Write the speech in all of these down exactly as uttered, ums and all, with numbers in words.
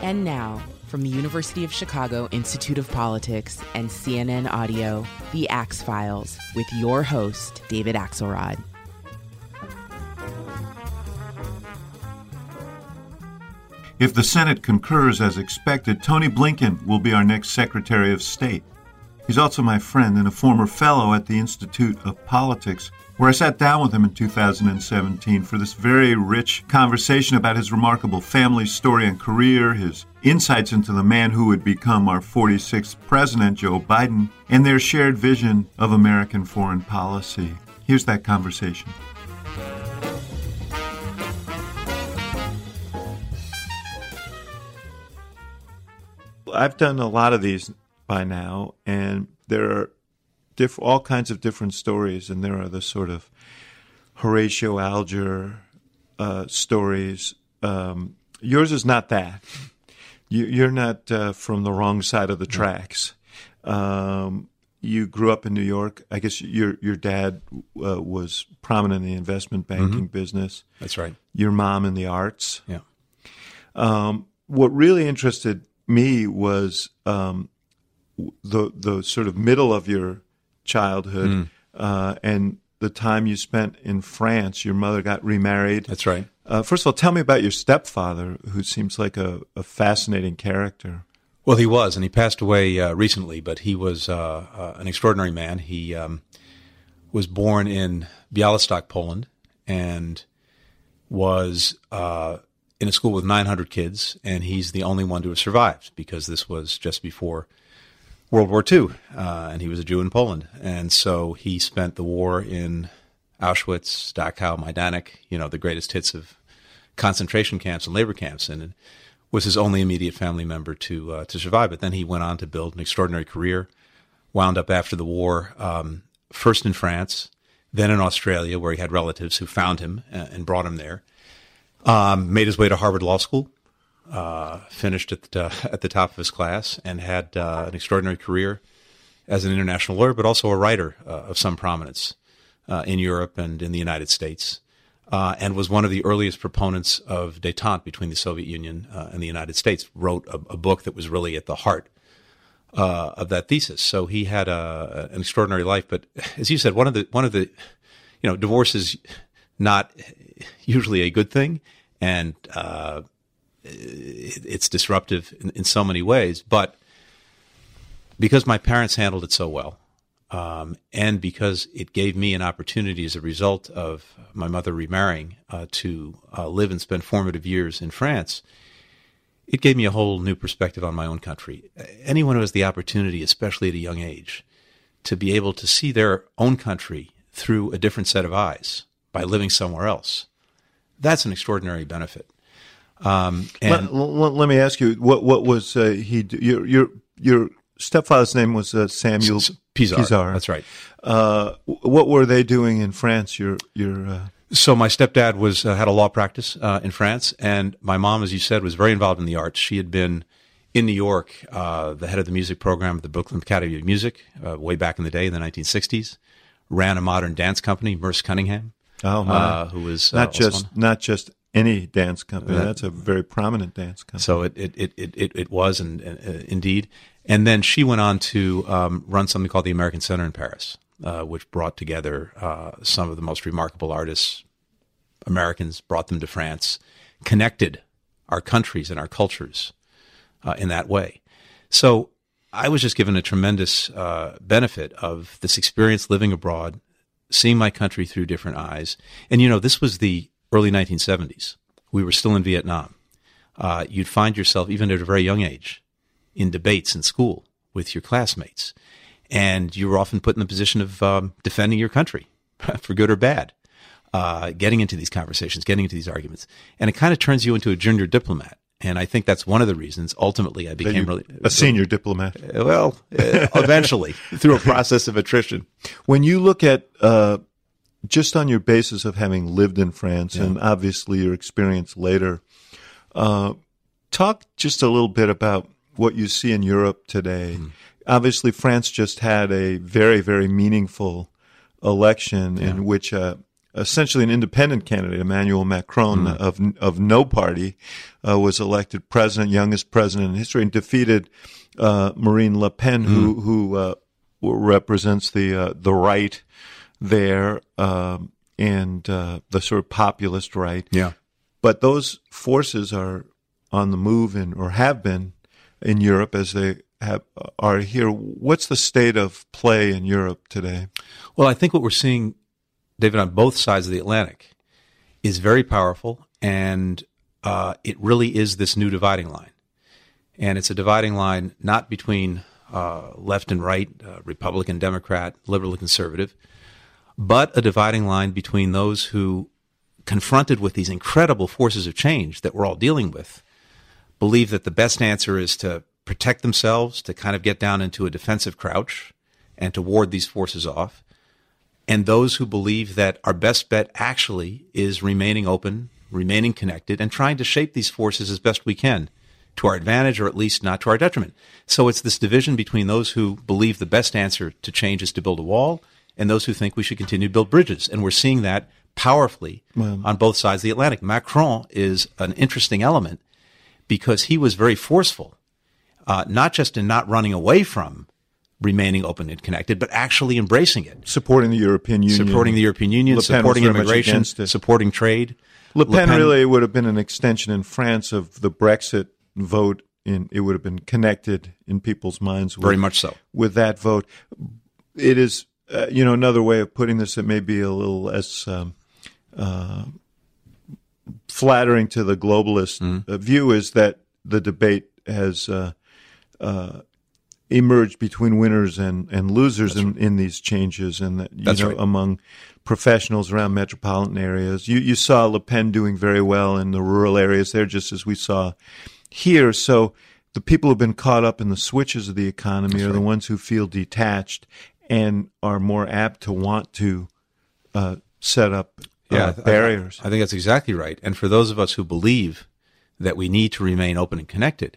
And now, from the University of Chicago Institute of Politics and C N N Audio, The Axe Files, with your host, David Axelrod. If the Senate concurs as expected, Tony Blinken will be our next Secretary of State. He's also my friend and a former fellow at the Institute of Politics, where I sat down with him in two thousand seventeen for this very rich conversation about his remarkable family story and career, his insights into the man who would become our forty-sixth president, Joe Biden, and their shared vision of American foreign policy. Here's that conversation. I've done a lot of these by now, and there are diff- all kinds of different stories, and there are the sort of Horatio Alger uh, stories. Um, yours is not that. You, you're not uh, from the wrong side of the tracks. Um, you grew up in New York. I guess your your dad uh, was prominent in the investment banking mm-hmm. business. That's right. Your mom in the arts. Yeah. Um, what really interested me was um, the the sort of middle of your childhood mm. uh, and the time you spent in France. Your mother got remarried. That's right. Uh, first of all, tell me about your stepfather, who seems like a, a fascinating character. Well, he was, and he passed away uh, recently, but he was uh, uh, an extraordinary man. He um, was born in Białystok, Poland, and was uh, in a school with nine hundred kids, and he's the only one to have survived because this was just before World War Two, uh, and he was a Jew in Poland. And so he spent the war in Auschwitz, Dachau, Majdanek, you know, the greatest hits of concentration camps and labor camps, and was his only immediate family member to uh, to survive. But then he went on to build an extraordinary career, wound up after the war, um, first in France, then in Australia, where he had relatives who found him and brought him there. Um, made his way to Harvard Law School, uh, finished at the, at the top of his class, and had uh, an extraordinary career as an international lawyer, but also a writer uh, of some prominence uh, in Europe and in the United States, uh, and was one of the earliest proponents of détente between the Soviet Union uh, and the United States. Wrote a, a book that was really at the heart uh, of that thesis. So he had a, an extraordinary life. But as you said, one of the one of the you know divorce is not usually a good thing, and uh, it, it's disruptive in, in so many ways. But because my parents handled it so well, um, and because it gave me an opportunity as a result of my mother remarrying uh, to uh, live and spend formative years in France, it gave me a whole new perspective on my own country. Anyone who has the opportunity, especially at a young age, to be able to see their own country through a different set of eyes by living somewhere else, that's an extraordinary benefit. Um, and let, let, let me ask you, what what was uh, he? Your your your stepfather's name was uh, Samuel S- Pisar. Pisar. That's right. Uh, what were they doing in France? Your your. Uh... So my stepdad was uh, had a law practice uh, in France, and my mom, as you said, was very involved in the arts. She had been in New York, uh, the head of the music program at the Brooklyn Academy of Music, uh, way back in the day in the nineteen sixties. Ran a modern dance company, Merce Cunningham. Oh my! Uh, who was uh, not just one. not just any dance company. That, That's a very prominent dance company. So it it it it, it was, and uh, indeed. And then she went on to um, run something called the American Center in Paris, uh, which brought together uh, some of the most remarkable artists, Americans, brought them to France, connected our countries and our cultures uh, in that way. So I was just given a tremendous uh, benefit of this experience living abroad, seeing my country through different eyes. And, you know, this was the early nineteen seventies. We were still in Vietnam. Uh, you'd find yourself, even at a very young age, in debates in school with your classmates. And you were often put in the position of um, defending your country, for good or bad, uh, getting into these conversations, getting into these arguments. And it kind of turns you into a junior diplomat. And I think that's one of the reasons, ultimately, I became really... A senior diplomat. Well, uh, eventually, through a process of attrition. When you look at, uh, just on your basis of having lived in France yeah. and obviously your experience later, uh, talk just a little bit about what you see in Europe today. Mm. Obviously, France just had a very, very meaningful election yeah. in which a, essentially an independent candidate, Emmanuel Macron, mm. of of no party, uh, was elected president, youngest president in history, and defeated uh, Marine Le Pen, mm. who who uh, represents the uh, the right there um, and uh, the sort of populist right. Yeah. But those forces are on the move in, or have been in Europe as they have are here. What's the state of play in Europe today? Well, I think what we're seeing, David, on both sides of the Atlantic is very powerful, and uh, it really is this new dividing line. And it's a dividing line not between uh, left and right, uh, Republican, Democrat, liberal and conservative, but a dividing line between those who, confronted with these incredible forces of change that we're all dealing with, believe that the best answer is to protect themselves, to kind of get down into a defensive crouch and to ward these forces off, and those who believe that our best bet actually is remaining open, remaining connected, and trying to shape these forces as best we can to our advantage, or at least not to our detriment. So it's this division between those who believe the best answer to change is to build a wall and those who think we should continue to build bridges. And we're seeing that powerfully wow. on both sides of the Atlantic. Macron is an interesting element because he was very forceful, uh, not just in not running away from remaining open and connected, but actually embracing it. Supporting the European Union. Supporting the European Union, supporting immigration, supporting trade. Le Pen, Le Pen really would have been an extension in France of the Brexit vote. In, it would have been connected in people's minds. With, very much so. With that vote. It is, uh, you know, another way of putting this, it may be a little less um, uh, flattering to the globalist mm. uh, view, is that the debate has uh, uh, emerged between winners and, and losers in, right. in these changes, and that you That's know right. among professionals around metropolitan areas. You you saw Le Pen doing very well in the rural areas there, just as we saw here. So the people who've been caught up in the switches of the economy That's are right. the ones who feel detached and are more apt to want to uh, set up uh, yeah, barriers. I, I think that's exactly right. And for those of us who believe that we need to remain open and connected,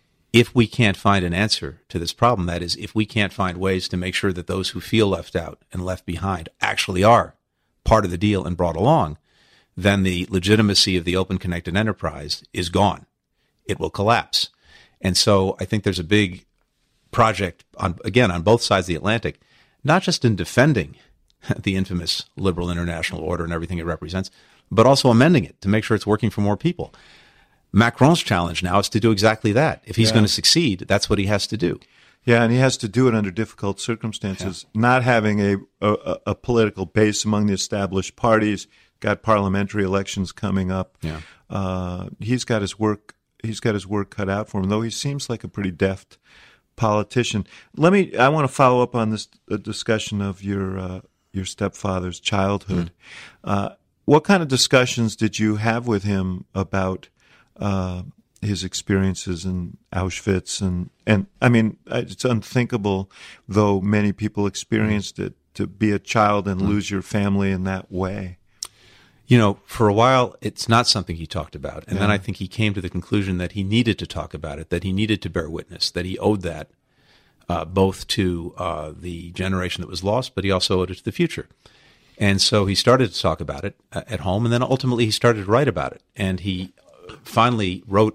if we can't find an answer to this problem, that is, if we can't find ways to make sure that those who feel left out and left behind actually are part of the deal and brought along, then the legitimacy of the open connected enterprise is gone. It will collapse. And so I think there's a big project, on again, on both sides of the Atlantic, not just in defending the infamous liberal international order and everything it represents, but also amending it to make sure it's working for more people. Macron's challenge now is to do exactly that. If he's yeah. going to succeed, that's what he has to do. Yeah, and he has to do it under difficult circumstances, yeah. not having a, a a political base among the established parties, got parliamentary elections coming up. Yeah. Uh, he's got his work he's got his work cut out for him, though he seems like a pretty deft politician. Let me I want to follow up on this uh, discussion of your uh, your stepfather's childhood. Mm. Uh, what kind of discussions did you have with him about Uh, his experiences in Auschwitz, and, and I mean, it's unthinkable, though many people experienced it, to be a child and lose your family in that way. You know, for a while, it's not something he talked about. And yeah. then I think he came to the conclusion that he needed to talk about it, that he needed to bear witness, that he owed that uh, both to uh, the generation that was lost, but he also owed it to the future. And so he started to talk about it uh, at home, and then ultimately he started to write about it. And he finally wrote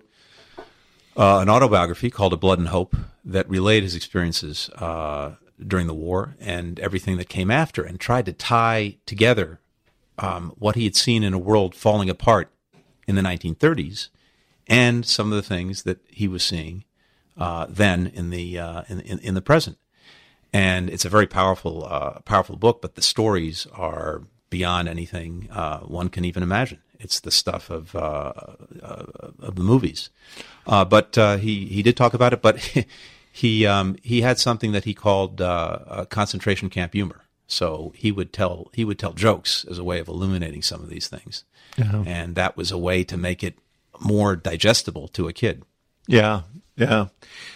uh, an autobiography called A Blood and Hope that relayed his experiences uh, during the war and everything that came after, and tried to tie together um, what he had seen in a world falling apart in the nineteen thirties and some of the things that he was seeing uh, then in the uh, in, in, in the present. And it's a very powerful uh, powerful book, but the stories are beyond anything uh, one can even imagine. It's the stuff of uh, uh, of the movies, uh, but uh, he he did talk about it. But he um, he had something that he called uh, a concentration camp humor. So he would tell he would tell jokes as a way of illuminating some of these things, yeah. and that was a way to make it more digestible to a kid. Yeah, yeah.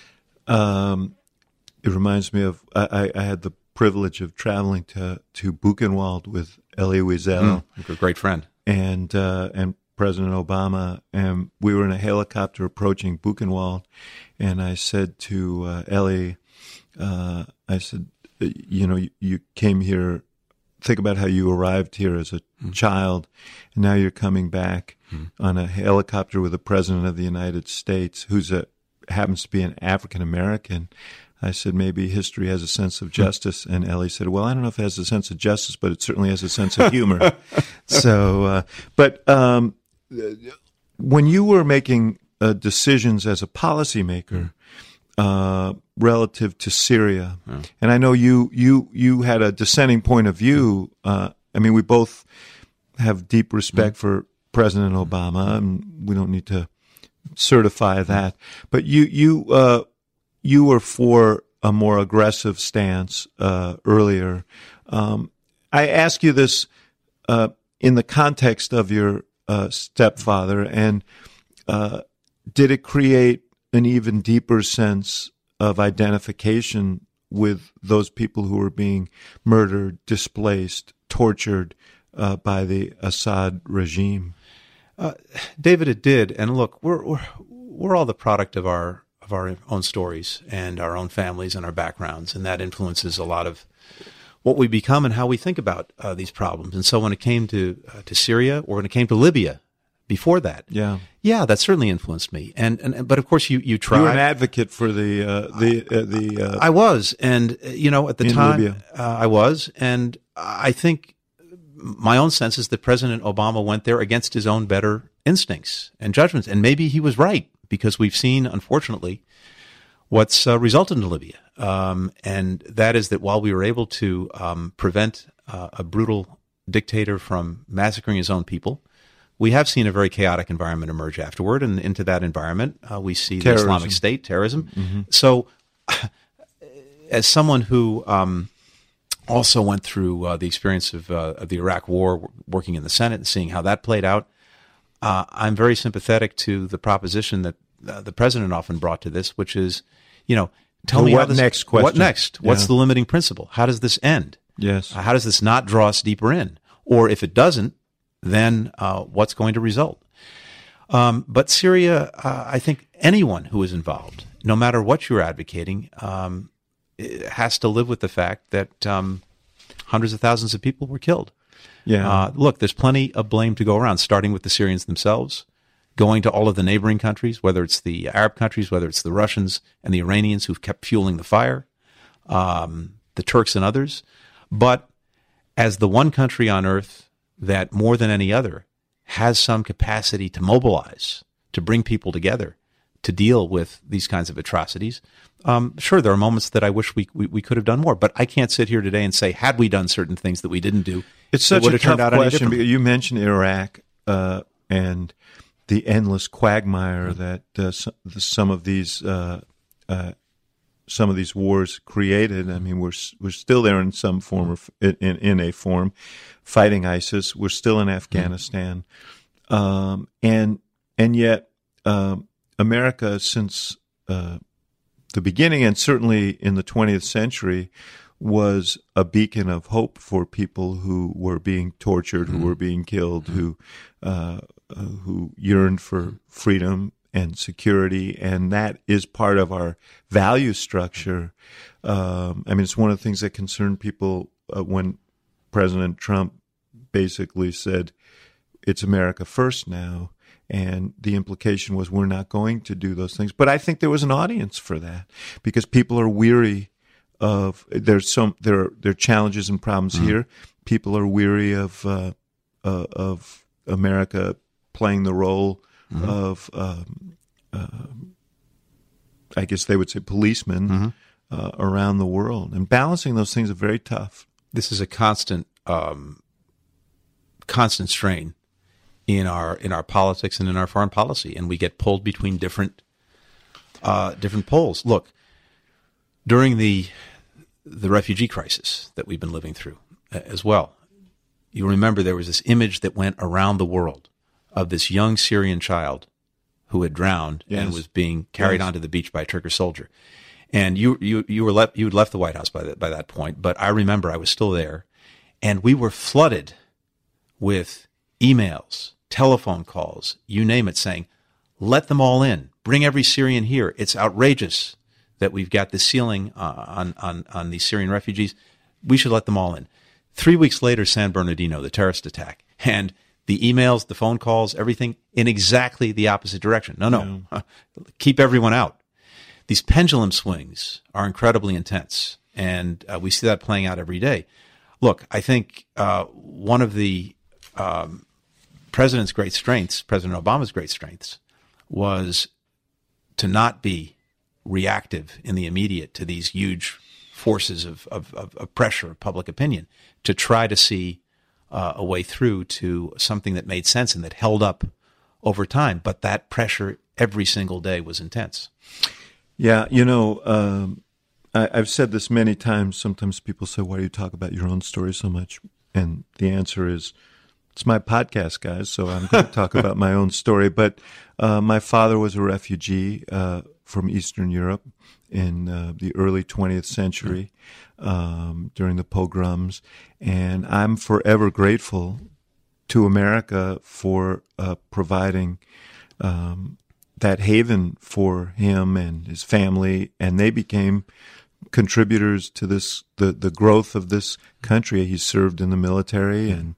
Um, it reminds me of I, I had the privilege of traveling to to Buchenwald with Elie Wiesel, mm, a great friend. And uh, and President Obama, and we were in a helicopter approaching Buchenwald, and I said to uh, Elie, uh, I said, you know, you, you came here think about how you arrived here as a mm-hmm. child, and now you're coming back mm-hmm. on a helicopter with the President of the United States, who's a happens to be an African American. I said, maybe history has a sense of justice. And Ellie said, well, I don't know if it has a sense of justice, but it certainly has a sense of humor. so, uh, but um, when you were making uh, decisions as a policymaker uh, relative to Syria, yeah. and I know you, you, you had a dissenting point of view. Uh, I mean, we both have deep respect mm-hmm. for President Obama, and we don't need to certify that. But you, you, uh, you were for a more aggressive stance uh, earlier. Um, I ask you this uh, in the context of your uh, stepfather, and uh, did it create an even deeper sense of identification with those people who were being murdered, displaced, tortured uh, by the Assad regime? Uh, David, it did. And look, we're we're we're all the product of our of our own stories and our own families and our backgrounds, and that influences a lot of what we become and how we think about uh, these problems. And so when it came to uh, to Syria, or when it came to Libya, before that, yeah, yeah, that certainly influenced me. And and but of course, you you tried. You were an advocate for the uh, the uh, the. Uh, I was, and uh, you know, at the in time, Libya. Uh, I was, and I think my own sense is that President Obama went there against his own better instincts and judgments, and maybe he was right, because we've seen, unfortunately, what's uh, resulted in Libya. Um, and that is that while we were able to um, prevent uh, a brutal dictator from massacring his own people, we have seen a very chaotic environment emerge afterward. And into that environment, uh, we see terrorism. The Islamic State, terrorism. Mm-hmm. So as someone who um, also went through uh, the experience of, uh, of the Iraq War, working in the Senate and seeing how that played out, Uh, I'm very sympathetic to the proposition that uh, the president often brought to this, which is, you know, tell well, me what how this, next question? What next? Yeah. What's the limiting principle? How does this end? Yes. Uh, how does this not draw us deeper in? Or if it doesn't, then uh, what's going to result? Um, but Syria, uh, I think anyone who is involved, no matter what you're advocating, um, has to live with the fact that um, hundreds of thousands of people were killed. Yeah. Uh, look, there's plenty of blame to go around, starting with the Syrians themselves, going to all of the neighboring countries, whether it's the Arab countries, whether it's the Russians and the Iranians who've kept fueling the fire, um, the Turks and others. But as the one country on earth that more than any other has some capacity to mobilize, to bring people together, to deal with these kinds of atrocities, Um, sure, there are moments that I wish we, we we could have done more, but I can't sit here today and say, had we done certain things that we didn't do, it's such it would a have turned tough out any question. differently. Because you mentioned Iraq uh, and the endless quagmire mm-hmm. that uh, some, some of these uh, uh, some of these wars created. I mean, we're we're still there in some form, or in in a form, fighting ISIS. We're still in Afghanistan, mm-hmm. um, and and yet um, America, since uh, the beginning, and certainly in the twentieth century, was a beacon of hope for people who were being tortured, mm-hmm. who were being killed, mm-hmm. who uh, uh, who yearned for freedom and security, and that is part of our value structure. Um, I mean, it's one of the things that concerned people uh, when President Trump basically said, "It's America first now." And the implication was we're not going to do those things. But I think there was an audience for that because people are weary of there's some there are there are challenges and problems mm-hmm. here. People are weary of uh, uh, of America playing the role mm-hmm. of um, uh, I guess they would say policemen mm-hmm. uh, around the world, and balancing those things are very tough. This is a constant um, constant strain in our in our politics and in our foreign policy, and we get pulled between different uh, different poles. Look, during the the refugee crisis that we've been living through as well, you remember there was this image that went around the world of this young Syrian child who had drowned yes. and was being carried yes. onto the beach by a Turkish soldier. And you you you were left you had left the White House by that by that point, but I remember I was still there, and we were flooded with emails, telephone calls, you name it, saying, let them all in. Bring every Syrian here. It's outrageous that we've got this ceiling uh, on, on, on these Syrian refugees. We should let them all in. Three weeks later, San Bernardino, the terrorist attack, and the emails, the phone calls, everything in exactly the opposite direction. No, no, yeah. Keep everyone out. These pendulum swings are incredibly intense, and uh, we see that playing out every day. Look, I think uh, one of the um, president's great strengths, President Obama's great strengths, was to not be reactive in the immediate to these huge forces of, of, of pressure of public opinion, to try to see uh, a way through to something that made sense and that held up over time. But that pressure every single day was intense. Yeah, you know, um, I, I've said this many times. Sometimes people say, why do you talk about your own story so much? And the answer is, it's my podcast, guys, so I'm going to talk about my own story. But uh, my father was a refugee uh, from Eastern Europe in uh, the early twentieth century um, during the pogroms. And I'm forever grateful to America for uh, providing um, that haven for him and his family. And they became contributors to this, the, the growth of this country. He served in the military and,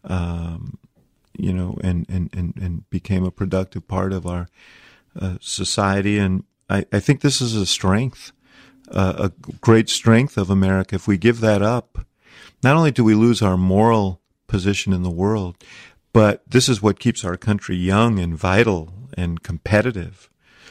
um, you know, and, and, and, and became a productive part of our uh, society. And I, I think this is a strength, uh, a great strength of America. If we give that up, not only do we lose our moral position in the world, but this is what keeps our country young and vital and competitive.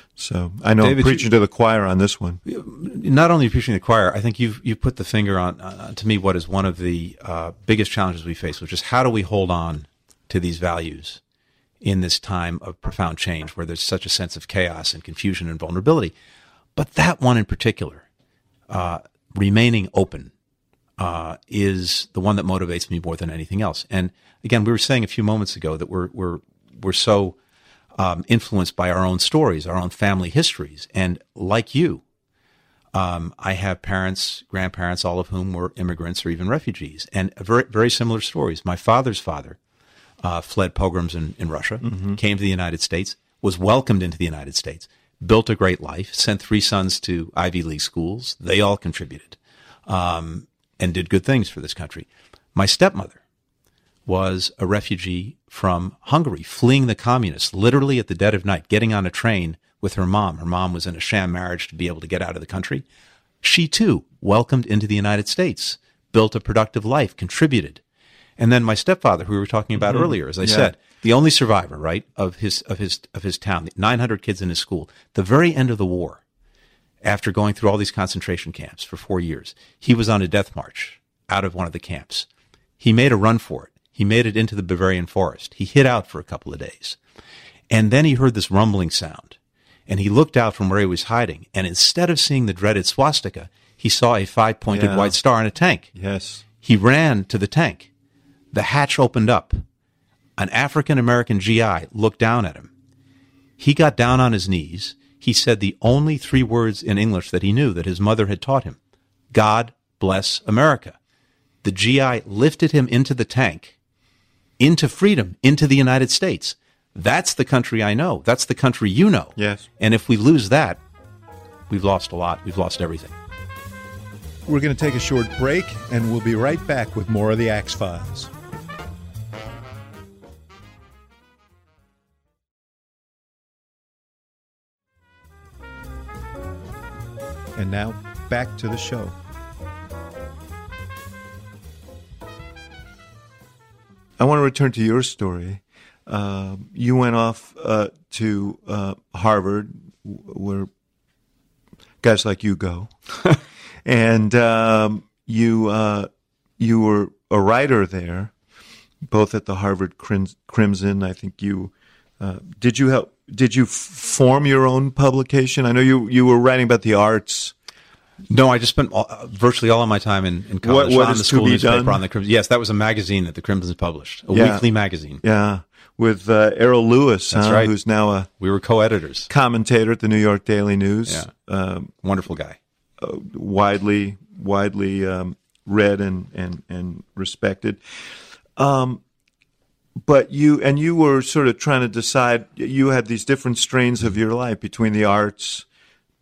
So I know David, I'm preaching you, to the choir on this one. Not only preaching to the choir, I think you've you put the finger on, uh, to me, what is one of the uh, biggest challenges we face, which is how do we hold on to these values in this time of profound change where there's such a sense of chaos and confusion and vulnerability. But that one in particular, uh, remaining open, uh, is the one that motivates me more than anything else. And again, we were saying a few moments ago that we're we're we're so Um, influenced by our own stories, our own family histories. And like you, um, I have parents, grandparents, all of whom were immigrants or even refugees, and very, very similar stories. My father's father uh, fled pogroms in, in Russia, mm-hmm. came to the United States, was welcomed into the United States, built a great life, sent three sons to Ivy League schools. They all contributed um, and did good things for this country. My stepmother was a refugee from Hungary, fleeing the communists, literally at the dead of night, getting on a train with her mom. Her mom was in a sham marriage to be able to get out of the country. She, too, welcomed into the United States, built a productive life, contributed. And then my stepfather, who we were talking about mm-hmm. earlier, as I yeah. said, the only survivor, right, of his of his of his town, nine hundred kids in his school. The very end of the war, after going through all these concentration camps for four years, he was on a death march out of one of the camps. He made a run for it. He made it into the Bavarian forest. He hid out for a couple of days. And then he heard this rumbling sound. And he looked out from where he was hiding. And instead of seeing the dreaded swastika, he saw a five-pointed yeah. white star in a tank. Yes. He ran to the tank. The hatch opened up. An African-American G I looked down at him. He got down on his knees. He said the only three words in English that he knew that his mother had taught him. God bless America. The G I lifted him into the tank, into freedom, into the United States. That's the country I know. That's the country you know. Yes. And if we lose that, we've lost a lot. We've lost everything. We're going to take a short break, and we'll be right back with more of the Axe Files. And now, back to the show. I want to return to your story. Uh, you went off uh, to uh, Harvard, where guys like you go, and um, you uh, you were a writer there, both at the Harvard Crimson. I think you uh, did. You help? Did you f- form your own publication? I know you you were writing about the arts. No, I just spent all, uh, virtually all of my time in, in college what, what on the school newspaper done? on the Crimson. Yes, that was a magazine that the Crimson published, a yeah. weekly magazine. Yeah, with uh, Errol Lewis, That's huh, right. who's now a we were co-editors, commentator at the New York Daily News. Yeah, um, wonderful guy, uh, widely widely um, read and and and respected. Um, but you and you were sort of trying to decide. You had these different strains of your life between the arts,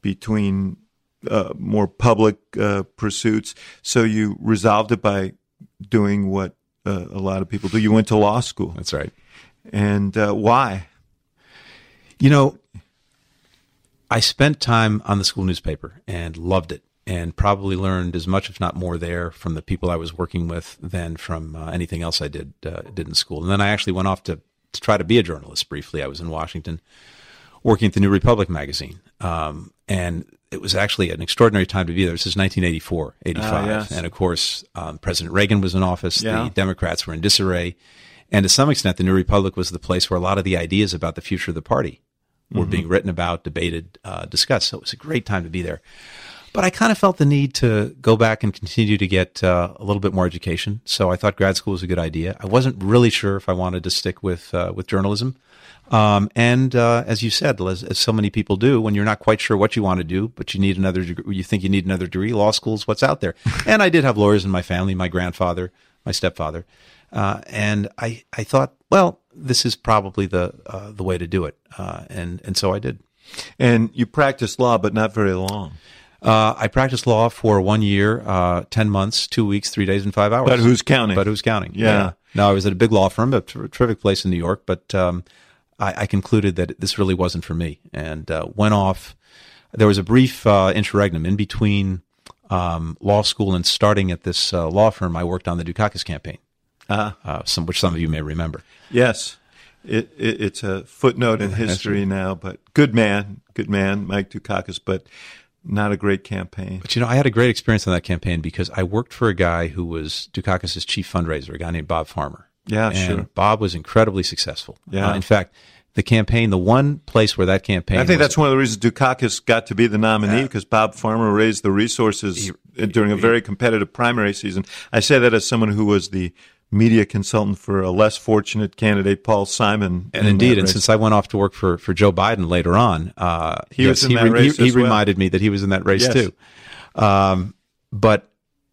between Uh, more public uh, pursuits. So you resolved it by doing what uh, a lot of people do. You went to law school. That's right. And uh, why? You know, I spent time on the school newspaper and loved it, and probably learned as much, if not more, there from the people I was working with than from uh, anything else I did uh, did in school. And then I actually went off to, to try to be a journalist briefly. I was in Washington working at the New Republic magazine, um, and it was actually an extraordinary time to be there. This is nineteen eighty-four, eighty-five. Uh, yes. And, of course, um, President Reagan was in office. Yeah. The Democrats were in disarray. And to some extent, the New Republic was the place where a lot of the ideas about the future of the party were mm-hmm. being written about, debated, uh, discussed. So it was a great time to be there. But I kind of felt the need to go back and continue to get uh, a little bit more education. So I thought grad school was a good idea. I wasn't really sure if I wanted to stick with uh, with journalism. Um, and uh, as you said, as, as so many people do, when you're not quite sure what you want to do, but you need another degree, you think you need another degree, law school's what's out there. And I did have lawyers in my family, my grandfather, my stepfather. Uh, and I, I thought, well, this is probably the uh, the way to do it. Uh, and, and so I did. And you practiced law, but not very long. Uh, I practiced law for one year, uh, ten months, two weeks, three days, and five hours. But who's counting? But who's counting? Yeah. yeah. No, I was at a big law firm, a ter- terrific place in New York, but um, I, I concluded that this really wasn't for me, and uh, went off. There was a brief uh, interregnum in between um, law school and starting at this uh, law firm. I worked on the Dukakis campaign, uh-huh. uh, some, which some of you may remember. Yes. It, it, it's a footnote in history now, but good man, good man, Mike Dukakis, but not a great campaign. But, you know, I had a great experience on that campaign because I worked for a guy who was Dukakis' chief fundraiser, a guy named Bob Farmer. Yeah, and sure. Bob was incredibly successful. Yeah. Uh, in fact, the campaign, the one place where that campaign I think was, that's one of the reasons Dukakis got to be the nominee, because yeah. Bob Farmer raised the resources he, during a very competitive primary season. I say that as someone who was the media consultant for a less fortunate candidate, Paul Simon. And in indeed, and since I went off to work for, for Joe Biden later on, uh, he yes, was in he, that race he, he as well. reminded me that he was in that race yes. too. Um, but,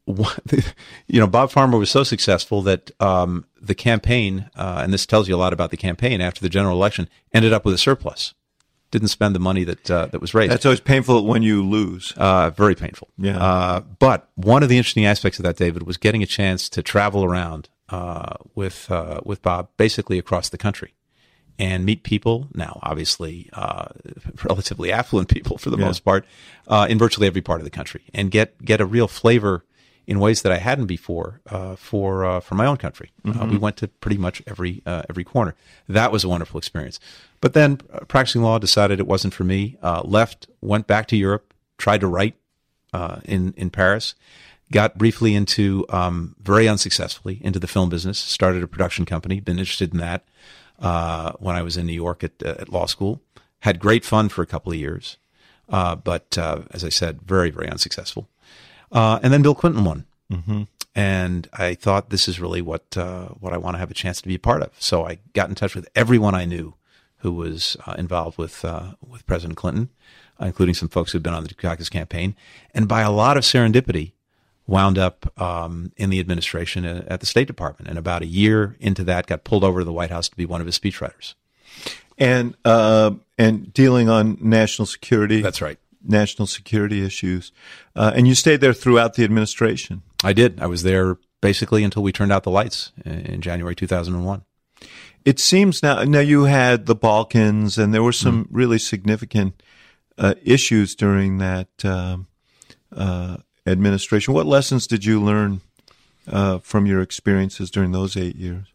you know, Bob Farmer was so successful that um, the campaign, uh, and this tells you a lot about the campaign after the general election, ended up with a surplus. Didn't spend the money that uh, that was raised. That's always painful when you lose. Uh, very painful. Yeah. Uh, but one of the interesting aspects of that, David, was getting a chance to travel around uh, with uh, with Bob, basically across the country, and meet people. Now, obviously, uh, relatively affluent people for the yeah. most part, uh, in virtually every part of the country, and get get a real flavor in ways that I hadn't before uh, for uh, for my own country. Mm-hmm. Uh, we went to pretty much every uh, every corner. That was a wonderful experience. But then, uh, practicing law, decided it wasn't for me. Uh, left, went back to Europe, tried to write uh, in in Paris. Got briefly into, um, very unsuccessfully, into the film business. Started a production company. Been interested in that uh, when I was in New York at uh, at law school. Had great fun for a couple of years, uh, but uh, as I said, very very unsuccessful. Uh, and then Bill Clinton won, mm-hmm. and I thought this is really what uh, what I want to have a chance to be a part of. So I got in touch with everyone I knew who was uh, involved with uh, with President Clinton, uh, including some folks who'd been on the Dukakis campaign, and by a lot of serendipity, wound up um, in the administration at the State Department. And about a year into that, got pulled over to the White House to be one of his speechwriters. And uh, and dealing on national security. That's right. National security issues. Uh, and you stayed there throughout the administration. I did. I was there basically until we turned out the lights in January two thousand one. It seems now, now you had the Balkans, and there were some mm. really significant uh, issues during that um, uh, administration. What lessons did you learn uh, from your experiences during those eight years?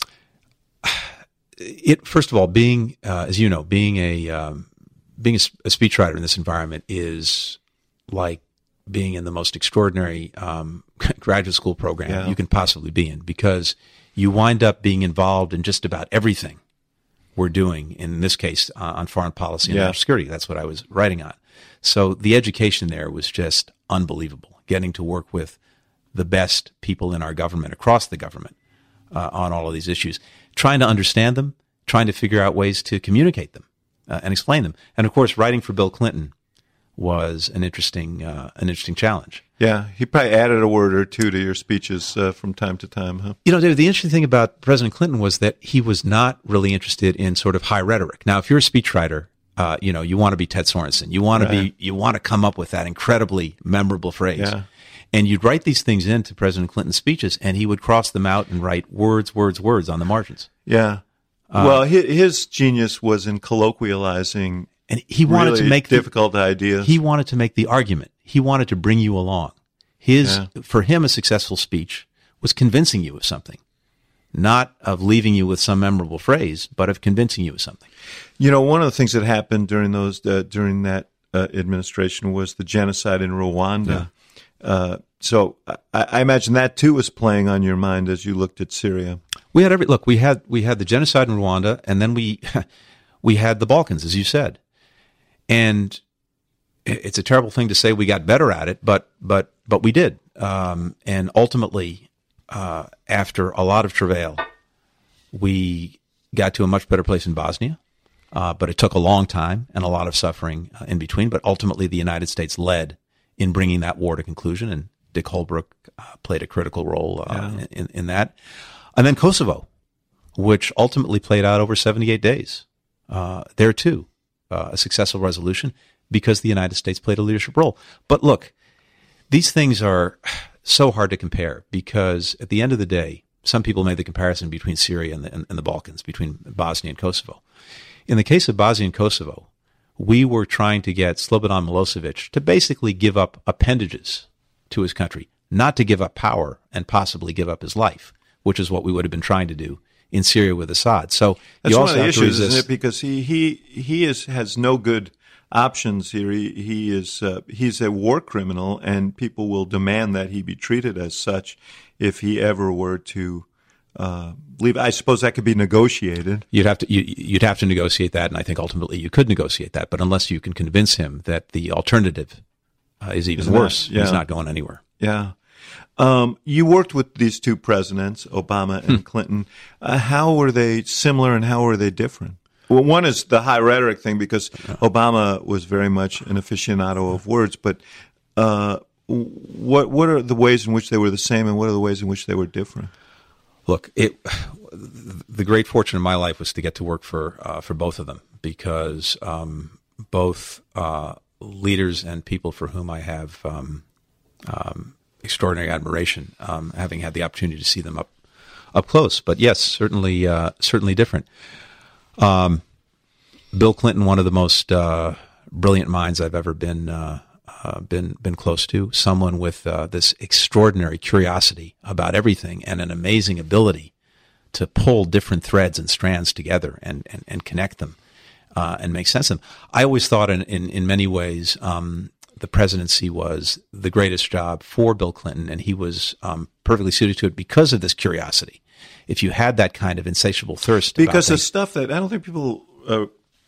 It, first of all, being, uh, as you know, being a um, being a, a speechwriter in this environment is like being in the most extraordinary um, graduate school program yeah. you can possibly be in, because you wind up being involved in just about everything we're doing, in this case, uh, on foreign policy and yeah. national security. That's what I was writing on. So the education there was just unbelievable, getting to work with the best people in our government, across the government, uh, on all of these issues, trying to understand them, trying to figure out ways to communicate them uh, and explain them. And, of course, writing for Bill Clinton was an interesting uh, an interesting challenge. Yeah, he probably added a word or two to your speeches uh, from time to time, huh? You know, David, the interesting thing about President Clinton was that he was not really interested in sort of high rhetoric. Now, if you're a speechwriter, uh, you know, you want to be Ted Sorensen. You want right. to be, you want to come up with that incredibly memorable phrase. Yeah. And you'd write these things into President Clinton's speeches, and he would cross them out and write words, words, words on the margins. Yeah. Uh, well, his, his genius was in colloquializing and he wanted really to make difficult the, ideas. He wanted to make the argument. He wanted to bring you along. His yeah. For him, a successful speech was convincing you of something, not of leaving you with some memorable phrase, but of convincing you of something. You know, one of the things that happened during those uh, during that uh, administration was the genocide in Rwanda. Yeah. Uh, so I, I imagine that too was playing on your mind as you looked at Syria. We had every look. We had we had the genocide in Rwanda, and then we we had the Balkans, as you said. And it's a terrible thing to say we got better at it, but but but we did. Um, and ultimately, uh, after a lot of travail, we got to a much better place in Bosnia. Uh, but it took a long time and a lot of suffering uh, in between. But ultimately, the United States led in bringing that war to conclusion, and Dick Holbrooke uh, played a critical role uh, yeah. in, in that. And then Kosovo, which ultimately played out over seventy-eight days. Uh, there, too, uh, a successful resolution because the United States played a leadership role. But look, these things are so hard to compare because at the end of the day, some people made the comparison between Syria and the, and, and the Balkans, between Bosnia and Kosovo. In the case of Bosnia and Kosovo, we were trying to get Slobodan Milosevic to basically give up appendages to his country, not to give up power and possibly give up his life, which is what we would have been trying to do in Syria with Assad. So that's you one also of the have issues, to resist. isn't it? Because he he he is has no good options here. He, he is uh, he's a war criminal, and people will demand that he be treated as such if he ever were to uh, leave. I suppose that could be negotiated. You'd have to you, you'd have to negotiate that, and I think ultimately you could negotiate that. But unless you can convince him that the alternative uh, is even Isn't worse, that, yeah. he's not going anywhere. Yeah. Um, you worked with these two presidents, Obama and hmm. Clinton. Uh, how were they similar and how were they different? Well, one is the high rhetoric thing because yeah. Obama was very much an aficionado of words, but uh, what what are the ways in which they were the same and what are the ways in which they were different? Look, it, the great fortune of my life was to get to work for uh, for both of them because um, both uh, leaders and people for whom I have um, um, extraordinary admiration, um, having had the opportunity to see them up up close. But yes, certainly uh, certainly different. Um, Bill Clinton, one of the most uh, brilliant minds I've ever been uh, uh, been been close to. Someone with uh, this extraordinary curiosity about everything and an amazing ability to pull different threads and strands together and and, and connect them uh, and make sense of them. I always thought, in in, in many ways, um, the presidency was the greatest job for Bill Clinton, and he was um, perfectly suited to it because of this curiosity. If you had that kind of insatiable thirst, because about the stuff that I don't think people uh,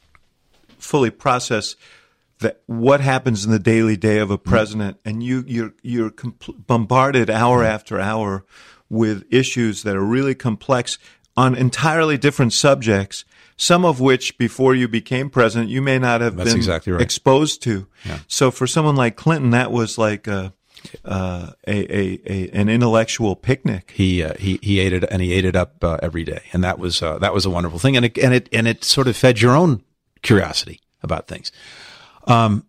fully process, that what happens in the daily day of a president, mm-hmm. and you you're you're compl- bombarded hour mm-hmm. after hour with issues that are really complex on entirely different subjects. Some of which, before you became president, you may not have That's been exactly right. exposed to. Yeah. So, for someone like Clinton, that was like a, uh, a, a, a an intellectual picnic. He uh, he he ate it, and he ate it up uh, every day, and that was uh, that was a wonderful thing, and it and it and it sort of fed your own curiosity about things. Um,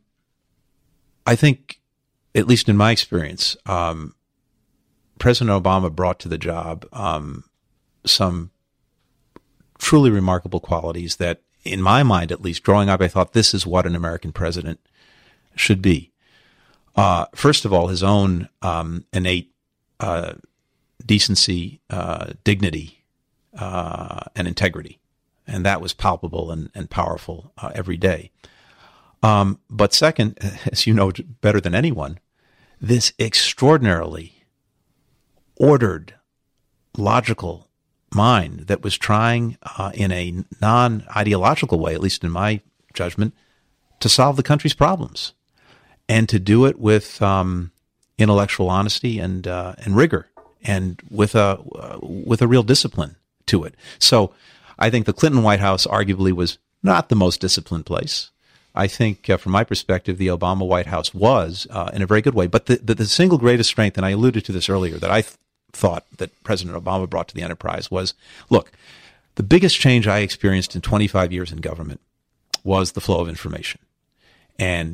I think, at least in my experience, um, President Obama brought to the job um, some truly remarkable qualities that, in my mind at least, growing up, I thought this is what an American president should be. Uh, first of all, his own um, innate uh, decency, uh, dignity, uh, and integrity. And that was palpable and, and powerful uh, every day. Um, but second, as you know better than anyone, this extraordinarily ordered, logical mind that was trying uh, in a non-ideological way, at least in my judgment, to solve the country's problems and to do it with um, intellectual honesty and uh, and rigor and with a uh, with a real discipline to it. So I think the Clinton White House arguably was not the most disciplined place. I think uh, from my perspective, the Obama White House was uh, in a very good way. But the, the, the single greatest strength, and I alluded to this earlier, that I th- thought that President Obama brought to the enterprise was, look, the biggest change I experienced in twenty-five years in government was the flow of information. And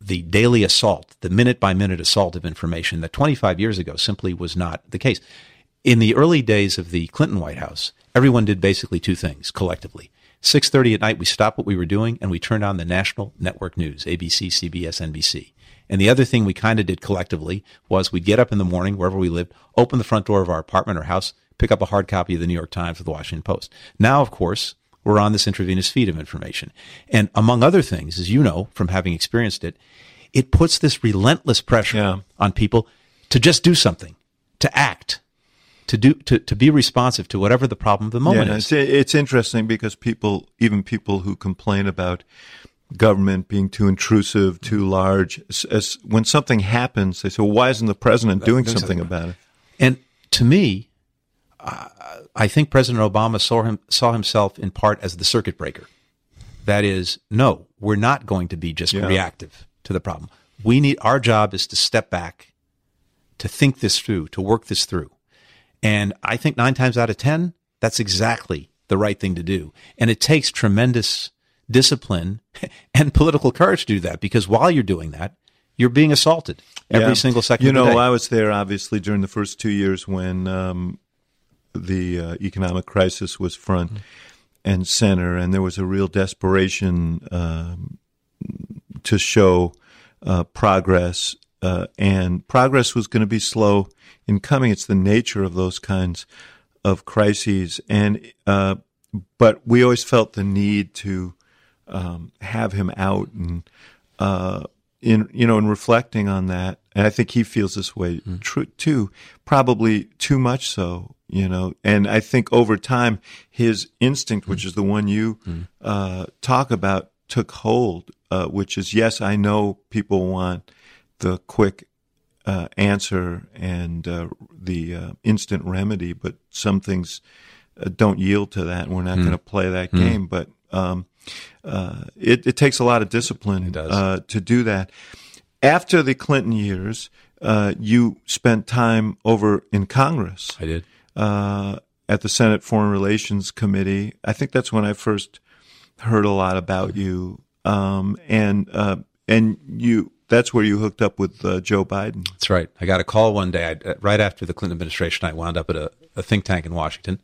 the daily assault, the minute-by-minute assault of information that twenty-five years ago simply was not the case. In the early days of the Clinton White House, everyone did basically two things collectively. six thirty at night, we stopped what we were doing, and we turned on the national network news, A B C, C B S, N B C. And the other thing we kind of did collectively was we'd get up in the morning, wherever we lived, open the front door of our apartment or house, pick up a hard copy of the New York Times or the Washington Post. Now, of course, we're on this intravenous feed of information. And among other things, as you know from having experienced it, it puts this relentless pressure Yeah. on people to just do something, to act, to do to, to be responsive to whatever the problem of the moment Yeah, is. it's, it's interesting because people, even people who complain about government being too intrusive, too large, as, as, when something happens, they say, well, why isn't the president doing doing something something about it? And to me, uh, I think President Obama saw him saw himself in part as the circuit breaker. That is, no, we're not going to be just Yeah. reactive to the problem. We need, our job is to step back, to think this through, to work this through. And I think nine times out of ten, that's exactly the right thing to do. And it takes tremendous discipline and political courage to do that, because while you're doing that, you're being assaulted every Yeah. single second You of the know, day. I was there obviously during the first two years when um, the uh, economic crisis was front Mm-hmm. and center, and there was a real desperation um, to show uh, progress, uh, and progress was going to be slow in coming. It's the nature of those kinds of crises, and uh, but we always felt the need to um, have him out, and uh, in you know, in reflecting on that, and I think he feels this way Mm. tr- too, probably too much so. You know, and I think over time, his instinct, which is the one you Mm. uh, talk about, took hold, uh, which is, yes, I know people want the quick uh, answer and uh, the uh, instant remedy, but some things uh, don't yield to that, and we're not Mm. going to play that game. But um, uh, it, it takes a lot of discipline It does. uh, to do that. After the Clinton years, uh, you spent time over in Congress. I did. Uh, at the Senate Foreign Relations Committee. I think that's when I first heard a lot about you. Um, and uh, and you that's where you hooked up with uh, Joe Biden. That's right. I got a call one day, I, right after the Clinton administration. I wound up at a, a think tank in Washington.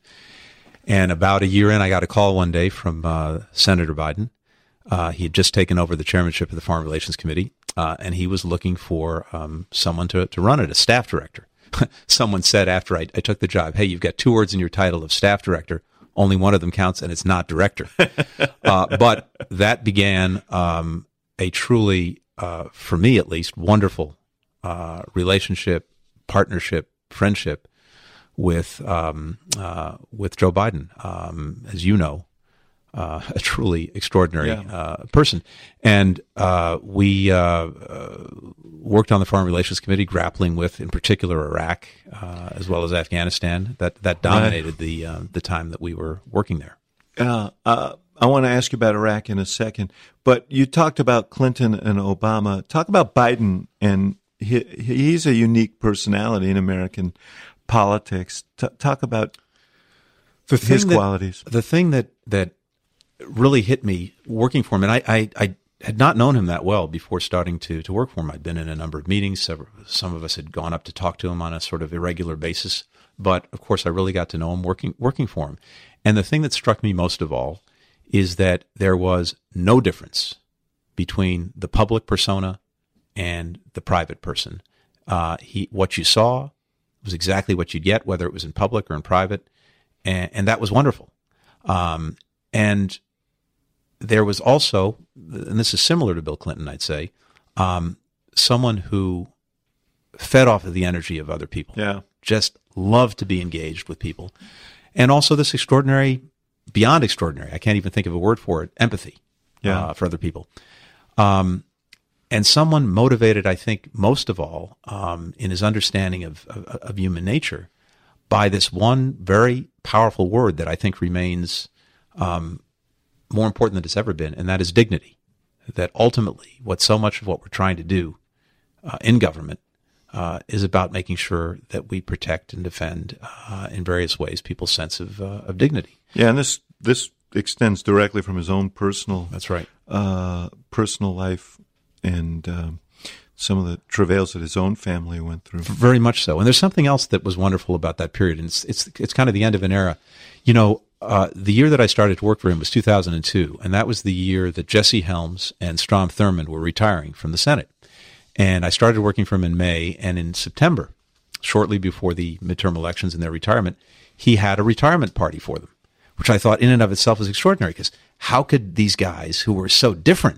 And about a year in, I got a call one day from uh, Senator Biden. Uh, he had just taken over the chairmanship of the Foreign Relations Committee, uh, and he was looking for um, someone to, to run it, a staff director. Someone said after I, I took the job, hey, you've got two words in your title of staff director. Only one of them counts, and it's not director. uh, but that began um, a truly, uh, for me at least, wonderful uh, relationship, partnership, friendship with um, uh, with Joe Biden. Um, as you know, uh, a truly extraordinary Yeah. uh, person. And uh, we uh, uh, worked on the Foreign Relations Committee, grappling with, in particular, Iraq, uh, as well as Afghanistan. That that dominated the uh, the time that we were working there. Uh, uh, I want to ask you about Iraq in a second, but you talked about Clinton and Obama. Talk about Biden, and he, he's a unique personality in American politics. T- talk about The his thing that- qualities. The thing that that really hit me working for him, and I, I, I had not known him that well before starting to, to work for him. I'd been in a number of meetings. Several, some of us had gone up to talk to him on a sort of irregular basis. But, of course, I really got to know him working working for him. And the thing that struck me most of all is that there was no difference between the public persona and the private person. Uh, he, what you saw was exactly what you'd get, whether it was in public or in private, and, and that was wonderful. Um, and there was also, and this is similar to Bill Clinton, I'd say, um, someone who fed off of the energy of other people. Yeah. Just loved to be engaged with people. And also this extraordinary, beyond extraordinary, I can't even think of a word for it, empathy Yeah. uh, for other people. Um, and someone motivated, I think, most of all, um, in his understanding of, of, of human nature by this one very powerful word that I think remains um, more important than it's ever been, and that is dignity. That ultimately, what so much of what we're trying to do uh, in government uh, is about making sure that we protect and defend uh, in various ways people's sense of, uh, of dignity. Yeah, and this this extends directly from his own personal That's right. uh, personal life and um, some of the travails that his own family went through. Very much so. And there's something else that was wonderful about that period, and it's it's, it's kind of the end of an era. You know, uh, the year that I started to work for him was two thousand two, and that was the year that Jesse Helms and Strom Thurmond were retiring from the Senate. And I started working for him in May, and in September, shortly before the midterm elections and their retirement, he had a retirement party for them, which I thought in and of itself was extraordinary, because how could these guys who were so different,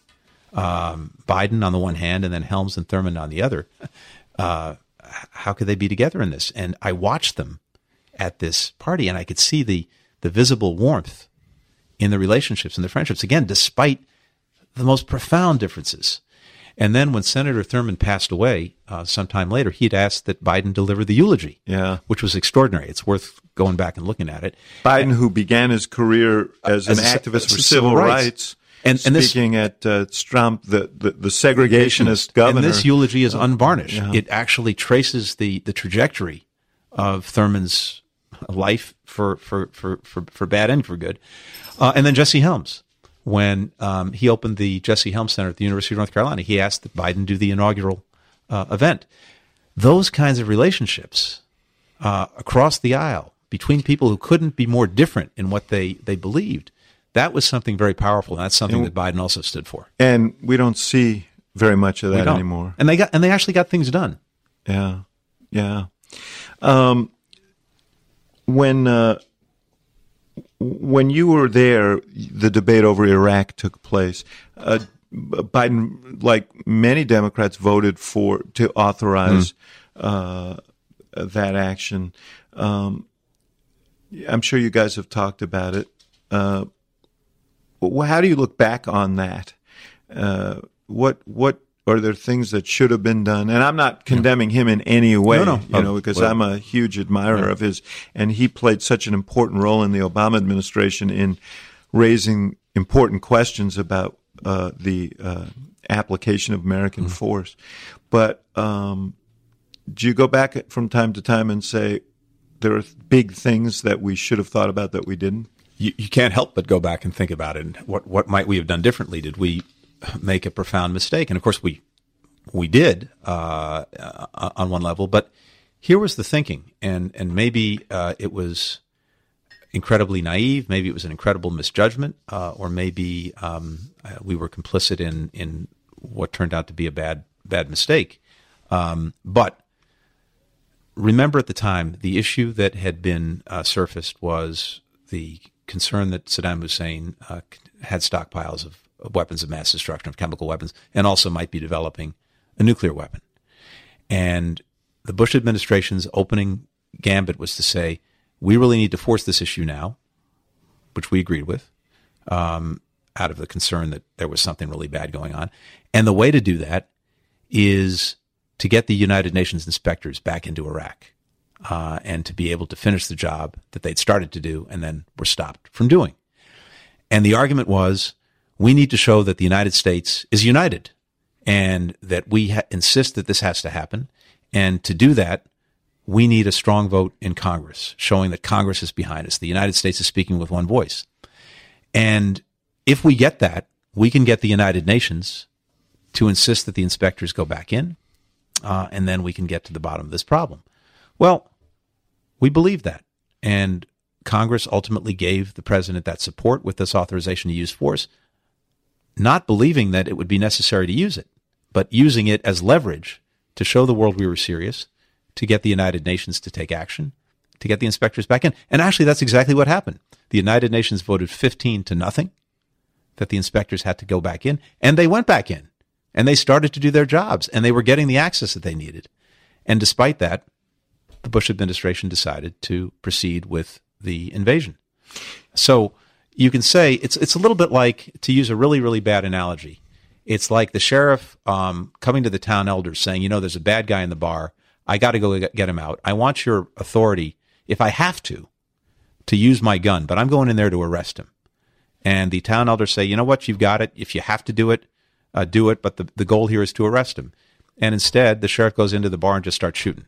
um, Biden on the one hand and then Helms and Thurmond on the other, uh, how could they be together in this? And I watched them at this party, and I could see the, the visible warmth in the relationships and the friendships, again, despite the most profound differences. And then when Senator Thurmond passed away uh, sometime later, he'd asked that Biden deliver the eulogy, yeah, which was extraordinary. It's worth going back and looking at it. Biden, and, who began his career as, as an a, activist for civil rights, rights and, and speaking this, at uh, Trump, the, the, the segregationist governor. And this eulogy is unvarnished. Yeah. It actually traces the, the trajectory of Thurmond's life for, for, for, for, for bad and for good. Uh, and then Jesse Helms. When um, he opened the Jesse Helms Center at the University of North Carolina, he asked that Biden do the inaugural uh, event. Those kinds of relationships uh, across the aisle between people who couldn't be more different in what they, they believed, that was something very powerful, and that's something and, that Biden also stood for. And we don't see very much of that anymore. And they got and they actually got things done. Yeah, yeah. Um, when. Uh, When you were there, the debate over Iraq took place. Uh, Biden, like many Democrats, voted for to authorize mm. uh, that action. Um, I'm sure you guys have talked about it. Uh, how do you look back on that? Uh, what what are there things that should have been done? And I'm not condemning him in any way, no, no. you know, because well, I'm a huge admirer yeah. of his, and he played such an important role in the Obama administration in raising important questions about uh, the uh, application of American mm-hmm. force. But um, do you go back from time to time and say there are big things that we should have thought about that we didn't? You, you can't help but go back and think about it. And what what might we have done differently? Did we make a profound mistake? And of course we we did uh, uh, on one level, but here was the thinking, and and maybe uh, it was incredibly naive, maybe it was an incredible misjudgment, uh, or maybe um, we were complicit in in what turned out to be a bad bad mistake. Um, but remember, at the time, the issue that had been uh, surfaced was the concern that Saddam Hussein uh, had stockpiles of of weapons of mass destruction, of chemical weapons, and also might be developing a nuclear weapon. And the Bush administration's opening gambit was to say, we really need to force this issue now, which we agreed with, um, out of the concern that there was something really bad going on. And the way to do that is to get the United Nations inspectors back into Iraq uh, and to be able to finish the job that they'd started to do and then were stopped from doing. And the argument was, we need to show that the United States is united and that we ha- insist that this has to happen. And to do that, we need a strong vote in Congress, showing that Congress is behind us. The United States is speaking with one voice. And if we get that, we can get the United Nations to insist that the inspectors go back in, uh, and then we can get to the bottom of this problem. Well, we believe that. And Congress ultimately gave the president that support with this authorization to use force, not believing that it would be necessary to use it, but using it as leverage to show the world we were serious, to get the United Nations to take action, to get the inspectors back in. And actually, that's exactly what happened. The United Nations voted fifteen to nothing that the inspectors had to go back in, and they went back in, and they started to do their jobs, and they were getting the access that they needed. And despite that, the Bush administration decided to proceed with the invasion. So you can say it's it's a little bit like, to use a really, really bad analogy, it's like the sheriff um, coming to the town elders saying, you know, there's a bad guy in the bar. I got to go get him out. I want your authority, if I have to, to use my gun, but I'm going in there to arrest him. And the town elders say, you know what, you've got it. If you have to do it, uh, do it. But the, the goal here is to arrest him. And instead, the sheriff goes into the bar and just starts shooting.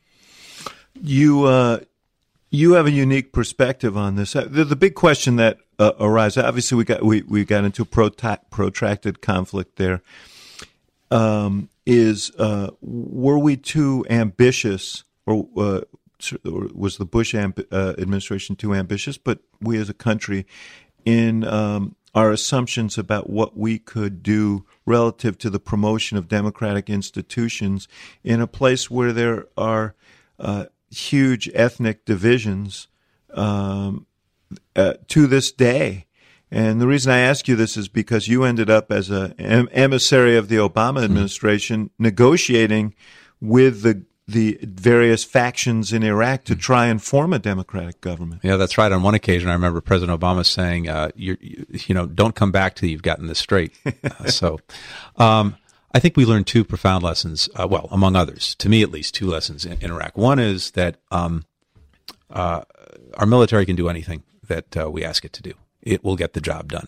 You uh, you have a unique perspective on this. The, the big question that uh, arises, obviously we got we, we got into a prota- protracted conflict there. um, is uh, were we too ambitious, or, uh, or was the Bush amb- uh, administration too ambitious? But we as a country, in um, our assumptions about what we could do relative to the promotion of democratic institutions in a place where there are uh, huge ethnic divisions um, uh, to this day. And the reason I ask you this is because you ended up as an em- emissary of the Obama administration mm-hmm. negotiating with the the various factions in Iraq to try and form a democratic government. Yeah, that's right. On one occasion, I remember President Obama saying, uh, you, you, you know, don't come back till you've gotten this straight. uh, so um, I think we learned two profound lessons, uh, well, among others, to me at least, two lessons in, in Iraq. One is that um, uh, our military can do anything that uh, we ask it to do. It will get the job done.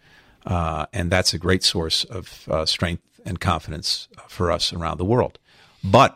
Uh, and that's a great source of uh, strength and confidence for us around the world. But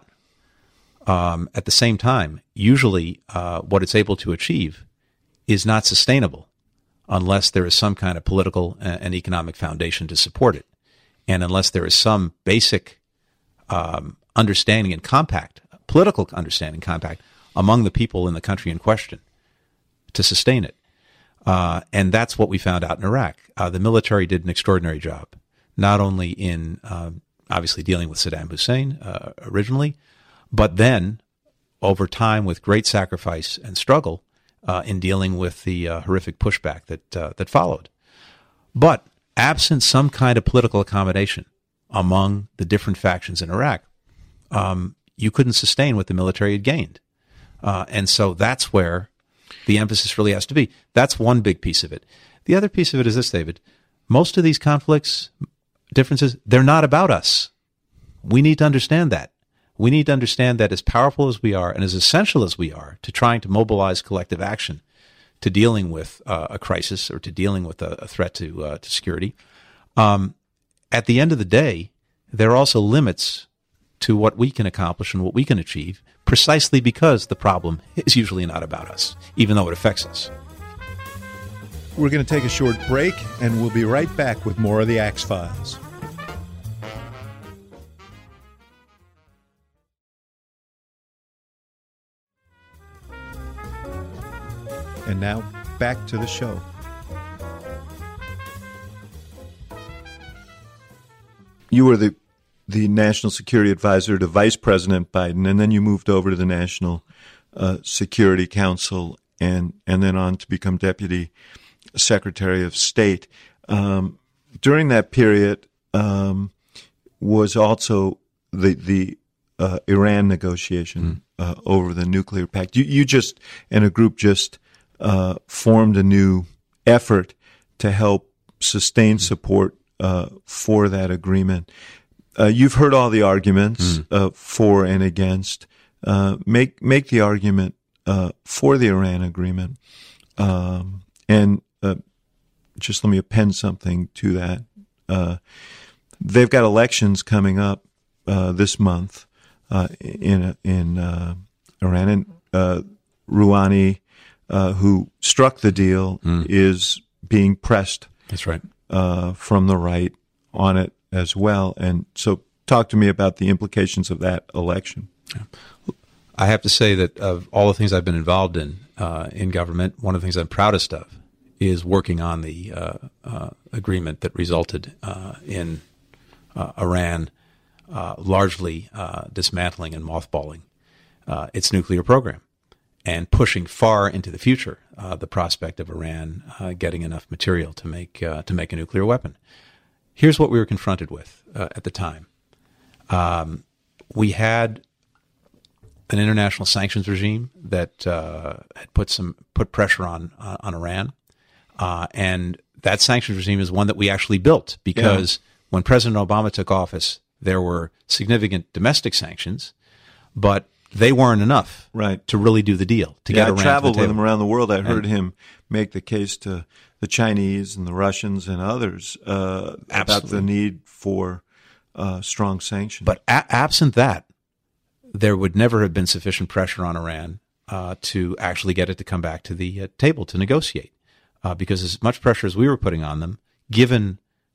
Um, at the same time, usually uh, what it's able to achieve is not sustainable unless there is some kind of political and economic foundation to support it, and unless there is some basic um, understanding and compact, political understanding compact among the people in the country in question to sustain it. Uh, and that's what we found out in Iraq. Uh, the military did an extraordinary job, not only in uh, obviously dealing with Saddam Hussein uh, originally, but then, over time, with great sacrifice and struggle, uh, in dealing with the uh, horrific pushback that uh, that followed. But absent some kind of political accommodation among the different factions in Iraq, um, you couldn't sustain what the military had gained. Uh, and so that's where the emphasis really has to be. That's one big piece of it. The other piece of it is this, David. Most of these conflicts, differences, they're not about us. We need to understand that. We need to understand that as powerful as we are and as essential as we are to trying to mobilize collective action to dealing with uh, a crisis or to dealing with a, a threat to uh, to security, um, at the end of the day, there are also limits to what we can accomplish and what we can achieve precisely because the problem is usually not about us, even though it affects us. We're going to take a short break, and we'll be right back with more of the Axe Files. And now, back to the show. You were the the National Security Advisor to Vice President Biden, and then you moved over to the National uh, Security Council, and, and then on to become Deputy Secretary of State. Um, during that period um, was also the the uh, Iran negotiation mm. uh, over the nuclear pact. You, you just, and a group just uh, formed a new effort to help sustain support uh, for that agreement. Uh, you've heard all the arguments mm. uh, for and against. Uh, make make the argument uh, for the Iran agreement, um, and uh, just let me append something to that. Uh, they've got elections coming up uh, this month uh, in in uh, Iran, and uh, Rouhani, uh, who struck the deal, mm. is being pressed. That's right. Uh, from the right on it as well. And so talk to me about the implications of that election. I have to say that of all the things I've been involved in uh, in government, one of the things I'm proudest of is working on the uh, uh, agreement that resulted uh, in uh, Iran uh, largely uh, dismantling and mothballing uh, its nuclear program and pushing far into the future uh, the prospect of Iran uh, getting enough material to make uh, to make a nuclear weapon. Here's what we were confronted with uh, at the time. Um, we had an international sanctions regime that uh, had put some put pressure on uh, on Iran, uh, and that sanctions regime is one that we actually built because yeah. when President Obama took office, there were significant domestic sanctions, but they weren't enough right. to really do the deal. To yeah, get Iran I traveled to the with table. him around the world. I heard and, him make the case to the Chinese and the Russians and others uh, about the need for uh, strong sanctions. But a- absent that, there would never have been sufficient pressure on Iran uh, to actually get it to come back to the uh, table to negotiate. Uh, because as much pressure as we were putting on them, given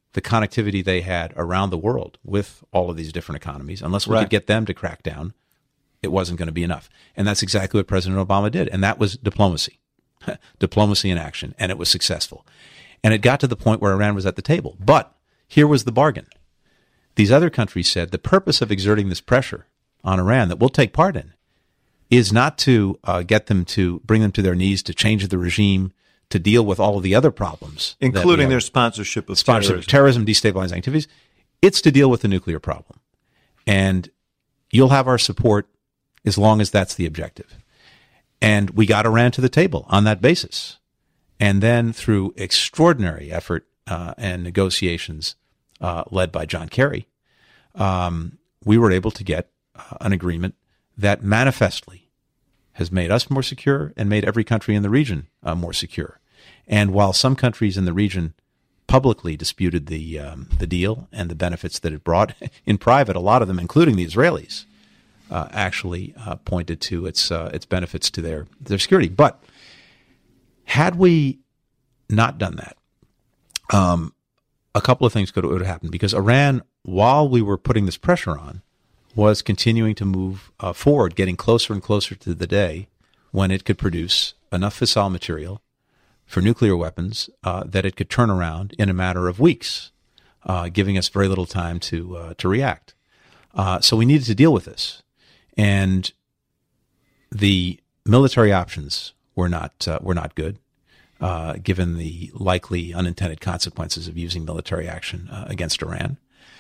the connectivity they had around the world with all of these different economies, unless we Right. could get them to crack down, it wasn't going to be enough. And that's exactly what President Obama did. And that was diplomacy, diplomacy in action. And it was successful. And it got to the point where Iran was at the table. But here was the bargain. These other countries said the purpose of exerting this pressure on Iran that we'll take part in is not to uh, get them to bring them to their knees, to change the regime, to deal with all of the other problems, including their sponsorship of sponsorship terrorism. of terrorism, destabilizing activities. It's to deal with the nuclear problem. And you'll have our support as long as that's the objective. And we got Iran to the table on that basis. And then through extraordinary effort uh, and negotiations uh, led by John Kerry, um, we were able to get uh, an agreement that manifestly has made us more secure and made every country in the region uh, more secure. And while some countries in the region publicly disputed the um, the deal and the benefits that it brought, in private, a lot of them, including the Israelis, uh, actually uh, pointed to its uh, its benefits to their their security. But had we not done that, um, a couple of things could have happened, because Iran, while we were putting this pressure on, was continuing to move uh, forward, getting closer and closer to the day when it could produce enough fissile material for nuclear weapons uh, that it could turn around in a matter of weeks, uh, giving us very little time to uh, to react. Uh, so we needed to deal with this, and the military options were not uh, were not good, uh, given the likely unintended consequences of using military action uh, against Iran.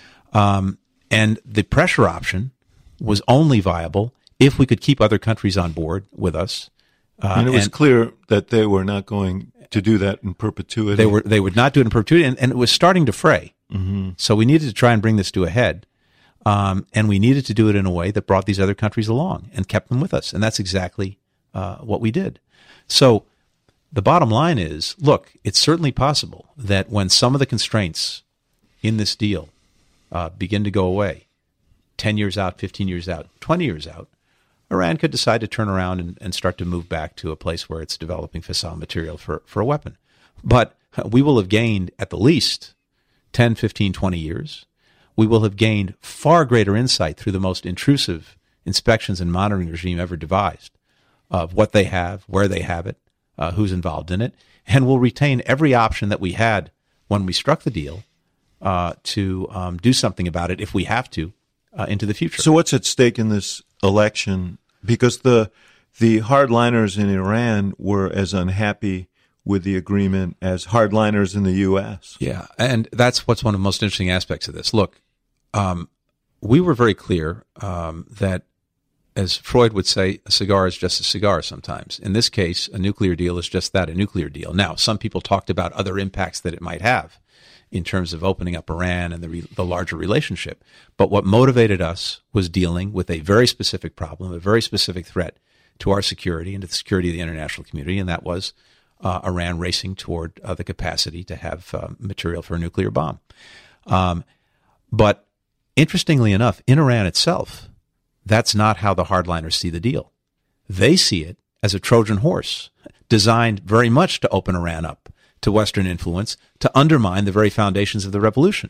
Um, and the pressure option was only viable if we could keep other countries on board with us. Uh, and it was and clear that they were not going to do that in perpetuity. They were. They would not do it in perpetuity, and, and it was starting to fray. Mm-hmm. So we needed to try and bring this to a head, um, and we needed to do it in a way that brought these other countries along and kept them with us, and that's exactly uh, what we did. So the bottom line is, look, it's certainly possible that when some of the constraints in this deal uh, begin to go away, ten years out, fifteen years out, twenty years out, Iran could decide to turn around and, and start to move back to a place where it's developing fissile material for, for a weapon. But we will have gained at the least ten, fifteen, twenty years. We will have gained far greater insight through the most intrusive inspections and monitoring regime ever devised of what they have, where they have it, uh, who's involved in it, and we'll retain every option that we had when we struck the deal uh, to um, do something about it if we have to uh, into the future. So what's at stake in this election? Because the the hardliners in Iran were as unhappy with the agreement as hardliners in the U S. Yeah, and that's what's one of the most interesting aspects of this. Look, um, we were very clear um, that, as Freud would say, a cigar is just a cigar sometimes. In this case, a nuclear deal is just that, a nuclear deal. Now, some people talked about other impacts that it might have in terms of opening up Iran and the, re- the larger relationship. But what motivated us was dealing with a very specific problem, a very specific threat to our security and to the security of the international community, and that was uh, Iran racing toward uh, the capacity to have uh, material for a nuclear bomb. Um, but interestingly enough, in Iran itself, that's not how the hardliners see the deal. They see it as a Trojan horse, designed very much to open Iran up to Western influence, to undermine the very foundations of the revolution.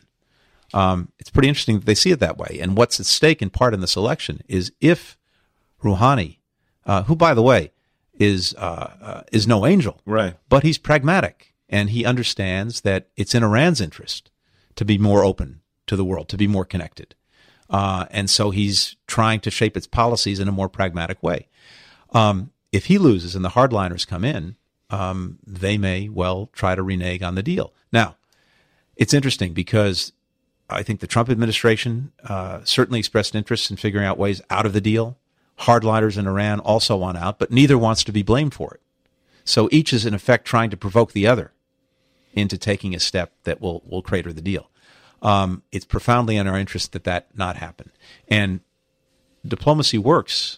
Um, it's pretty interesting that they see it that way. And what's at stake in part in this election is if Rouhani, uh, who, by the way, is uh, uh, is no angel, right? But he's pragmatic, and he understands that it's in Iran's interest to be more open to the world, to be more connected. Uh, and so he's trying to shape its policies in a more pragmatic way. Um, if he loses and the hardliners come in, Um, they may well try to renege on the deal. Now, it's interesting because I think the Trump administration uh, certainly expressed interest in figuring out ways out of the deal. Hardliners in Iran also want out, but neither wants to be blamed for it. So each is in effect trying to provoke the other into taking a step that will, will crater the deal. Um, it's profoundly in our interest that that not happen. And Diplomacy Works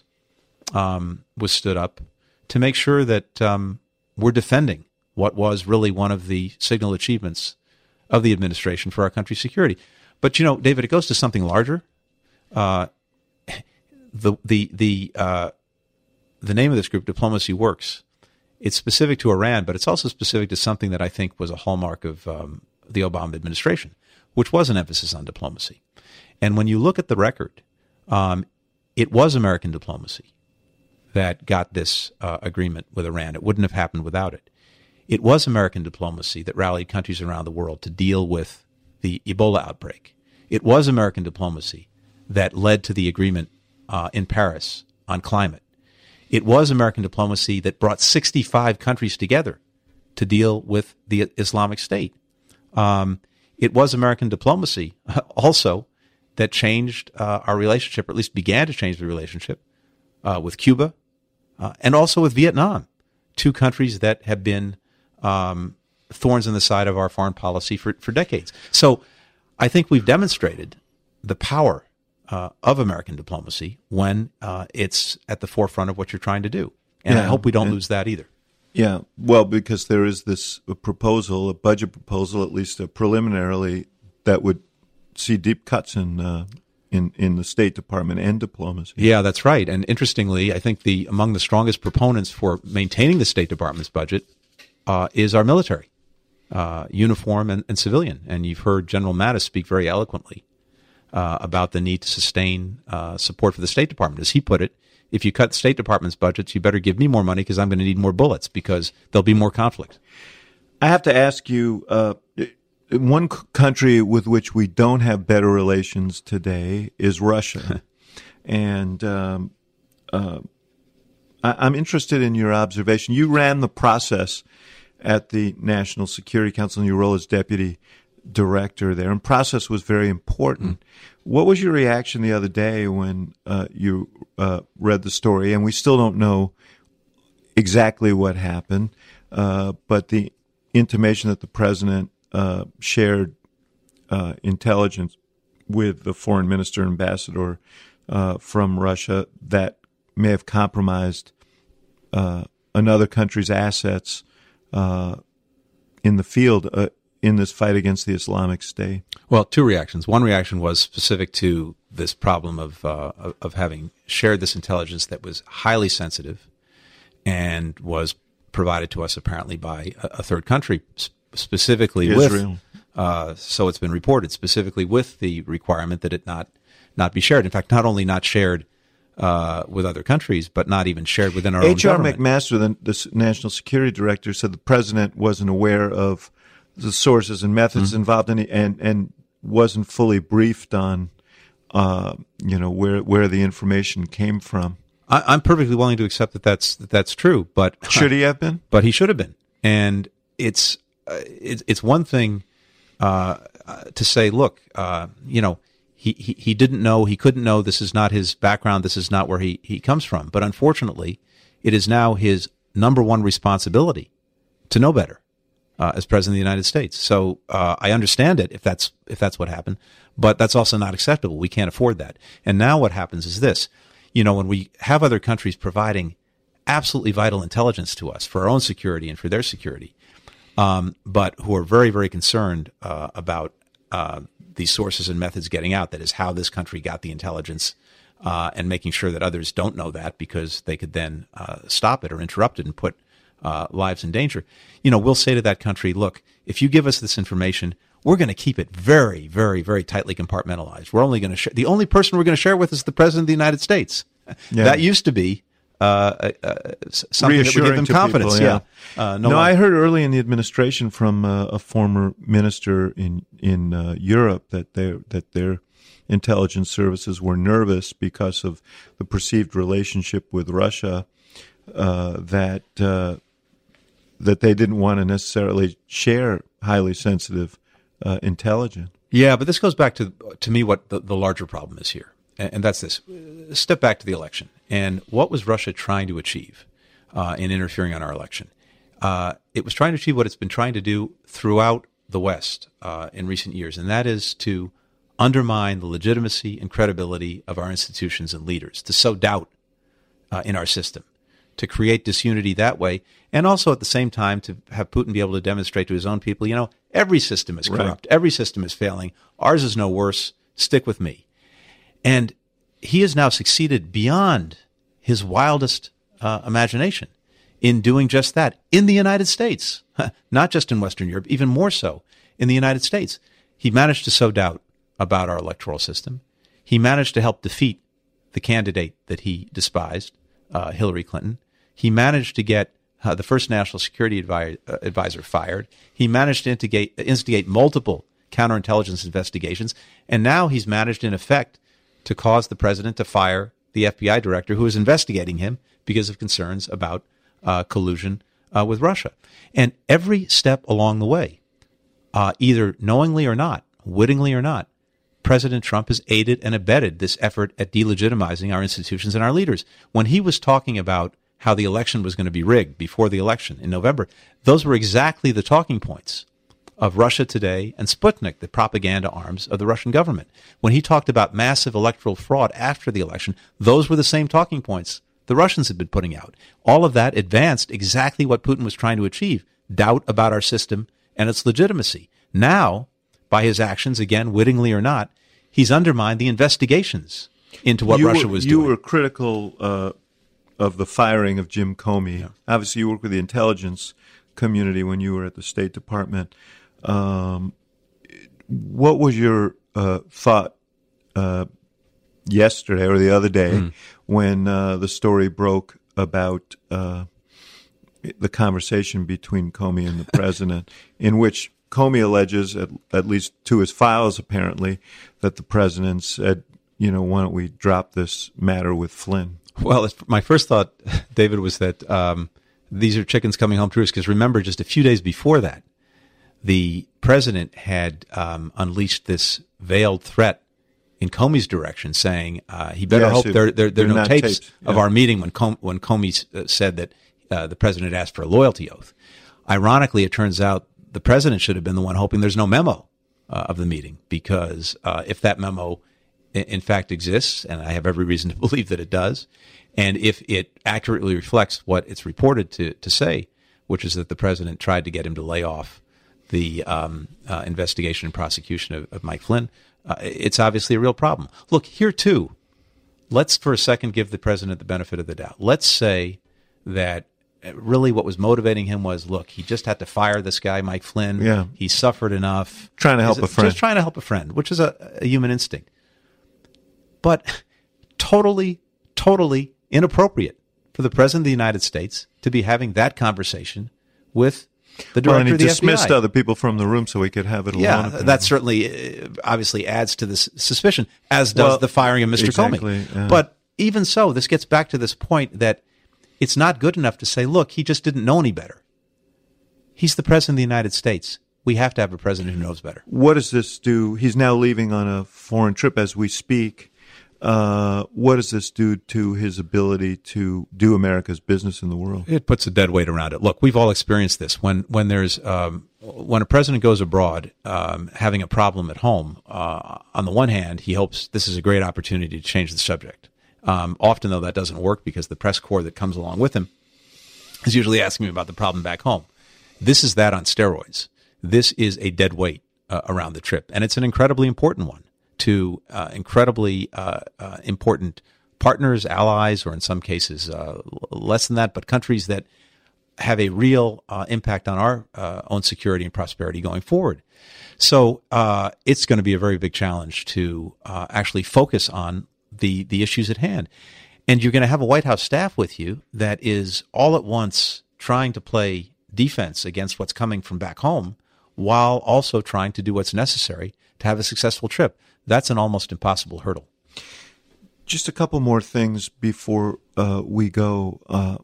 um, was stood up to make sure that um, we're defending what was really one of the signal achievements of the administration for our country's security. But, you know, David, it goes to something larger. Uh, the the the uh, the name of this group, Diplomacy Works, it's specific to Iran, but it's also specific to something that I think was a hallmark of um, the Obama administration, which was an emphasis on diplomacy. And when you look at the record, um, it was American diplomacy that got this uh, agreement with Iran. It wouldn't have happened without it. It was American diplomacy that rallied countries around the world to deal with the Ebola outbreak. It was American diplomacy that led to the agreement uh, in Paris on climate. It was American diplomacy that brought sixty-five countries together to deal with the Islamic State. Um, it was American diplomacy also that changed uh, our relationship, or at least began to change the relationship uh, with Cuba uh, and also with Vietnam, two countries that have been um, thorns in the side of our foreign policy for, for decades. So I think we've demonstrated the power uh, of American diplomacy when uh, it's at the forefront of what you're trying to do. And yeah, I hope we don't and, lose that either. Yeah, well, because there is this proposal, a budget proposal, at least uh, preliminarily, that would see deep cuts in uh, in in the State Department and diplomacy. Yeah, that's right. And interestingly, I think the among the strongest proponents for maintaining the State Department's budget uh, is our military, uh, uniform and, and civilian. And you've heard General Mattis speak very eloquently uh, about the need to sustain uh, support for the State Department. As he put it, if you cut the State Department's budgets, you better give me more money because I'm going to need more bullets because there'll be more conflict. I have to ask you, uh, one c- country with which we don't have better relations today is Russia. and um, uh, I- I'm interested in your observation. You ran the process at the National Security Council in your role as deputy director there, and process was very important. Mm. What was your reaction the other day when uh, you uh, read the story? And we still don't know exactly what happened, uh, but the intimation that the president uh, shared uh, intelligence with the foreign minister ambassador uh, from Russia that may have compromised uh, another country's assets uh, in the field uh, in this fight against the Islamic State? Well, two reactions. One reaction was specific to this problem of uh, of having shared this intelligence that was highly sensitive and was provided to us apparently by a, a third country, sp- specifically Israel. with, uh, so it's been reported, specifically with the requirement that it not not be shared. In fact, not only not shared uh, with other countries, but not even shared within our H. own R. government. McMaster, the, the National Security Director, said the president wasn't aware of the sources and methods mm-hmm. involved in it, and and wasn't fully briefed on, uh, you know, where where the information came from. I, I'm perfectly willing to accept that that's that that's true, but should he have been? But he should have been. And it's uh, it's it's one thing uh, to say, look, uh, you know, he, he he didn't know, he couldn't know. This is not his background. This is not where he he comes from. But unfortunately, it is now his number one responsibility to know better. Uh, as president of the United States. So uh, I understand it if that's if that's what happened, but that's also not acceptable. We can't afford that. And now what happens is this. You know, when we have other countries providing absolutely vital intelligence to us for our own security and for their security, um, but who are very, very concerned uh, about uh, these sources and methods getting out, that is how this country got the intelligence uh, and making sure that others don't know that because they could then uh, stop it or interrupt it and put Uh, lives in danger. You know, we'll say to that country, look, if you give us this information, we're going to keep it very, very, very tightly compartmentalized. We're only going to share, the only person we're going to share with is the president of the United States. Yeah. That used to be uh, uh, something that would give them confidence. People, yeah. yeah. Uh, no, no I heard early in the administration from uh, a former minister in in uh, Europe that they that their intelligence services were nervous because of the perceived relationship with Russia. Uh, that uh, that they didn't want to necessarily share highly sensitive uh, intelligence. Yeah, but this goes back to to me what the, the larger problem is here, and, and that's this. Step back to the election, and what was Russia trying to achieve uh, in interfering on our election? Uh, it was trying to achieve what it's been trying to do throughout the West uh, in recent years, and that is to undermine the legitimacy and credibility of our institutions and leaders, to sow doubt uh, in our system, to create disunity that way, and also at the same time to have Putin be able to demonstrate to his own people, you know, every system is corrupt, right. Every system is failing, ours is no worse, stick with me. And he has now succeeded beyond his wildest uh, imagination in doing just that in the United States, not just in Western Europe, even more so in the United States. He managed to sow doubt about our electoral system. He managed to help defeat the candidate that he despised, uh, Hillary Clinton. He managed to get uh, the first national security advi- uh, advisor fired. He managed to instigate, instigate multiple counterintelligence investigations. And now he's managed, in effect, to cause the president to fire the F B I director who is investigating him because of concerns about uh, collusion uh, with Russia. And every step along the way, uh, either knowingly or not, wittingly or not, President Trump has aided and abetted this effort at delegitimizing our institutions and our leaders. When he was talking about how the election was going to be rigged before the election in November, those were exactly the talking points of Russia Today and Sputnik, the propaganda arms of the Russian government. When he talked about massive electoral fraud after the election, those were the same talking points the Russians had been putting out. All of that advanced exactly what Putin was trying to achieve, doubt about our system and its legitimacy. Now, by his actions, again, wittingly or not, he's undermined the investigations into what you Russia were, was you doing. You were critical uh, of the firing of Jim Comey. Yeah. Obviously, you worked with the intelligence community when you were at the State Department. Um, what was your uh, thought uh, yesterday or the other day mm. when uh, the story broke about uh, the conversation between Comey and the president, in which Comey alleges, at, at least to his files apparently, that the president said, you know, why don't we drop this matter with Flynn? Well, my first thought, David, was that um, these are chickens coming home to roost, because remember, just a few days before that, the president had um, unleashed this veiled threat in Comey's direction, saying uh, he better yes, hope it, there, there, there are no tapes, tapes. of yeah. our meeting when, Com- when Comey uh, said that uh, the president asked for a loyalty oath. Ironically, it turns out the president should have been the one hoping there's no memo uh, of the meeting, because uh, if that memo in, in fact exists, and I have every reason to believe that it does, and if it accurately reflects what it's reported to, to say, which is that the president tried to get him to lay off the um, uh, investigation and prosecution of, of Mike Flynn, uh, it's obviously a real problem. Look, here too, let's for a second give the president the benefit of the doubt. Let's say that really what was motivating him was, look, he just had to fire this guy, Mike Flynn. Yeah. He suffered enough. Trying to help a friend. Just trying to help a friend, which is a, a human instinct. But totally, totally inappropriate for the president of the United States to be having that conversation with the director well, and he of the dismissed F B I. other people from the room so he could have it alone. Yeah, apparently. that certainly uh, obviously adds to this suspicion, as does well, the firing of Mister exactly, Comey. yeah. But even so, this gets back to this point that it's not good enough to say, look, he just didn't know any better. He's the president of the United States. We have to have a president who knows better. What does this do? He's now leaving on a foreign trip as we speak. Uh, what does this do to his ability to do America's business in the world? It puts a dead weight around it. Look, we've all experienced this. When when there's um, when a president goes abroad, um, having a problem at home, uh, on the one hand, he hopes this is a great opportunity to change the subject. Um, often, though, that doesn't work because the press corps that comes along with him is usually asking him about the problem back home. This is that on steroids. This is a dead weight uh, around the trip, and it's an incredibly important one to uh, incredibly uh, uh, important partners, allies, or in some cases uh, less than that, but countries that have a real uh, impact on our uh, own security and prosperity going forward. So uh, it's going to be a very big challenge to uh, actually focus on the the issues at hand. And you're going to have a White House staff with you that is all at once trying to play defense against what's coming from back home while also trying to do what's necessary to have a successful trip. That's an almost impossible hurdle. Just a couple more things before uh, we go. Uh,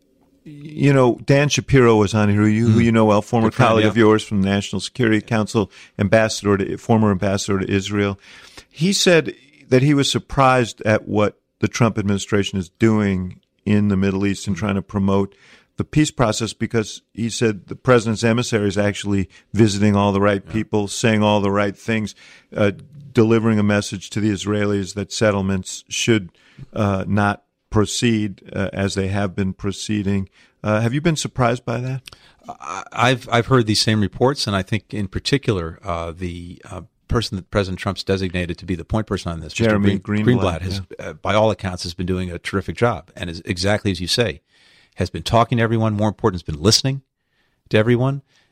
you know, Dan Shapiro was on here, who you, mm. who you know well, former Good friend, colleague yeah. of yours from the National Security Council, ambassador to, former ambassador to Israel. He said that he was surprised at what the Trump administration is doing in the Middle East and trying to promote the peace process, because he said the president's emissary is actually visiting all the right yeah. people, saying all the right things, uh, delivering a message to the Israelis that settlements should uh, not proceed uh, as they have been proceeding. Uh, have you been surprised by that? I've I've heard these same reports, and I think in particular uh, the uh, person that President Trump's designated to be the point person on this, Jeremy Mister Green, Greenblatt, Greenblatt has, yeah. uh, by all accounts, has been doing a terrific job, and is exactly as you say, has been talking to everyone. More important, has been listening to everyone.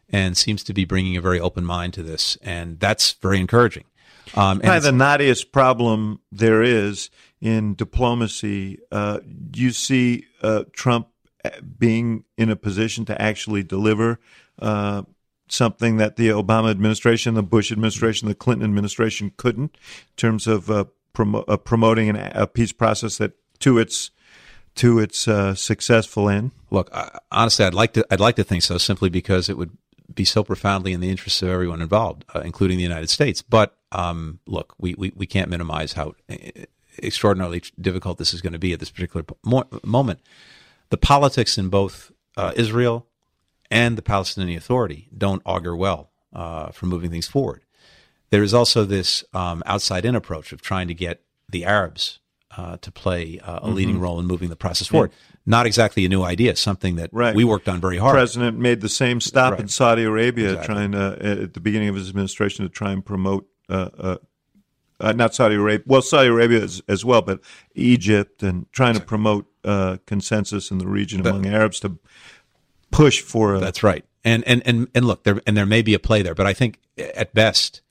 and seems to be bringing a very open mind to this, and that's very encouraging. Um, and Probably the knottiest problem there is in diplomacy. Uh, you see uh, Trump being in a position to actually deliver uh, something that the Obama administration, the Bush administration, the Clinton administration couldn't, in terms of uh, promo- uh, promoting an, a peace process that to its to its uh, successful end. Look, I, honestly, I'd like to I'd like to think so, simply because it would be so profoundly in the interests of everyone involved, uh, including the United States. But um, look, we, we we can't minimize how extraordinarily difficult this is going to be at this particular mo- moment. The politics in both uh, Israel and the Palestinian Authority don't augur well uh, for moving things forward. There is also this um, outside-in approach of trying to get the Arabs uh, to play uh, a mm-hmm. leading role in moving the process forward. Yeah. Not exactly a new idea, something that right. we worked on very hard. The president made the same stop right. in Saudi Arabia, exactly. trying to, at the beginning of his administration, to try and promote, uh, uh, uh, not Saudi Arabia, well, Saudi Arabia as, as well, but Egypt, and trying to promote uh, consensus in the region but, among Arabs to push for a... That's right. And, and, and, and look, there, and there may be a play there, but I think at best,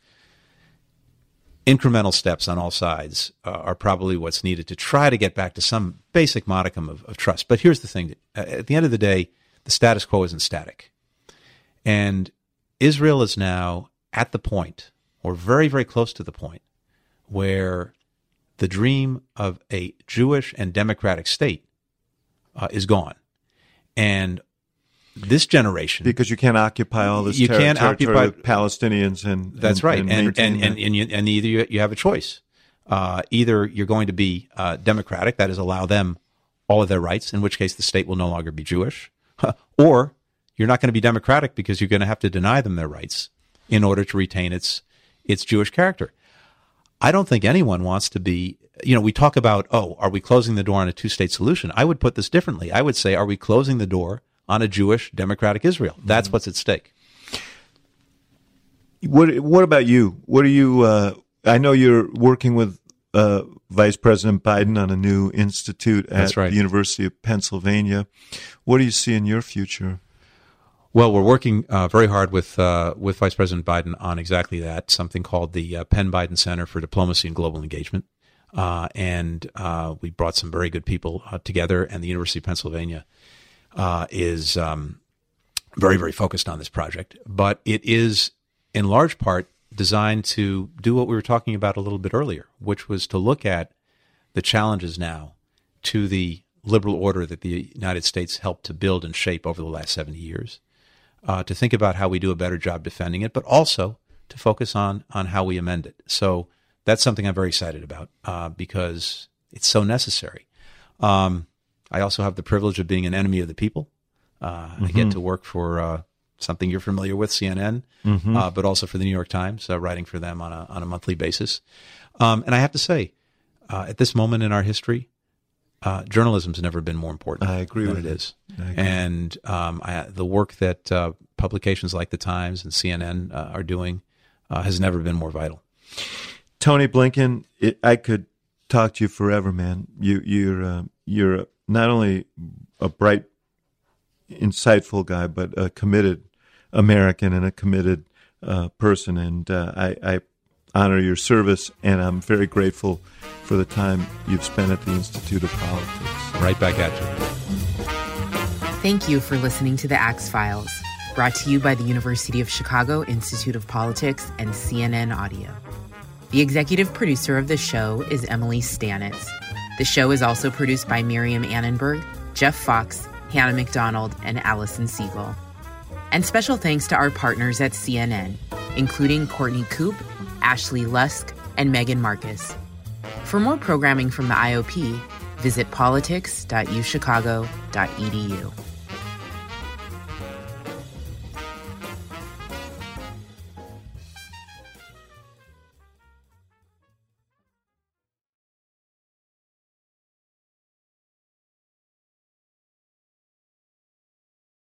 incremental steps on all sides uh, are probably what's needed to try to get back to some basic modicum of, of trust. But here's the thing. At the end of the day, the status quo isn't static. And Israel is now at the point, or very, very close to the point, where the dream of a Jewish and democratic state uh, is gone. And this generation, because you can't occupy all this you ter- can't territory occupy with Palestinians, and that's and, right, and and and and, and, you, and either you, you have a choice. Uh, either you're going to be uh, democratic, that is, allow them all of their rights, in which case the state will no longer be Jewish, or you're not going to be democratic because you're going to have to deny them their rights in order to retain its its Jewish character. I don't think anyone wants to be. You know, we talk about, oh, are we closing the door on a two-state solution? I would put this differently. I would say, are we closing the door on a Jewish democratic Israel? That's mm-hmm. what's at stake. What What about you? What are you? Uh, I know you're working with uh, Vice President Biden on a new institute at That's right. the University of Pennsylvania. What do you see in your future? Well, we're working uh, very hard with uh, with Vice President Biden on exactly that. Something called the uh, Penn Biden Center for Diplomacy and Global Engagement, uh, and uh, we brought some very good people uh, together. And the University of Pennsylvania Uh, is um, very, very focused on this project. But it is, in large part, designed to do what we were talking about a little bit earlier, which was to look at the challenges now to the liberal order that the United States helped to build and shape over the last seventy years, uh, to think about how we do a better job defending it, but also to focus on on how we amend it. So that's something I'm very excited about uh, because it's so necessary. Um I also have the privilege of being an enemy of the people. Uh, mm-hmm. I get to work for uh, something you're familiar with, C N N, mm-hmm. uh, but also for the New York Times, uh, writing for them on a on a monthly basis. Um, and I have to say, uh, at this moment in our history, uh, journalism's never been more important. I agree than with it you. is. I agree. And um, I, the work that uh, publications like the Times and C N N uh, are doing uh, has never been more vital. Tony Blinken, it, I could talk to you forever, man. You, you're uh, you're not only a bright, insightful guy, but a committed American and a committed uh, person. And uh, I, I honor your service, and I'm very grateful for the time you've spent at the Institute of Politics. Right back at you. Thank you for listening to the Axe Files, brought to you by the University of Chicago Institute of Politics and C N N Audio. The executive producer of the show is Emily Stanitz. The show is also produced by Miriam Annenberg, Jeff Fox, Hannah McDonald, and Allison Siegel. And special thanks to our partners at C N N, including Courtney Coop, Ashley Lusk, and Megan Marcus. For more programming from the I O P, visit politics dot u chicago dot e d u.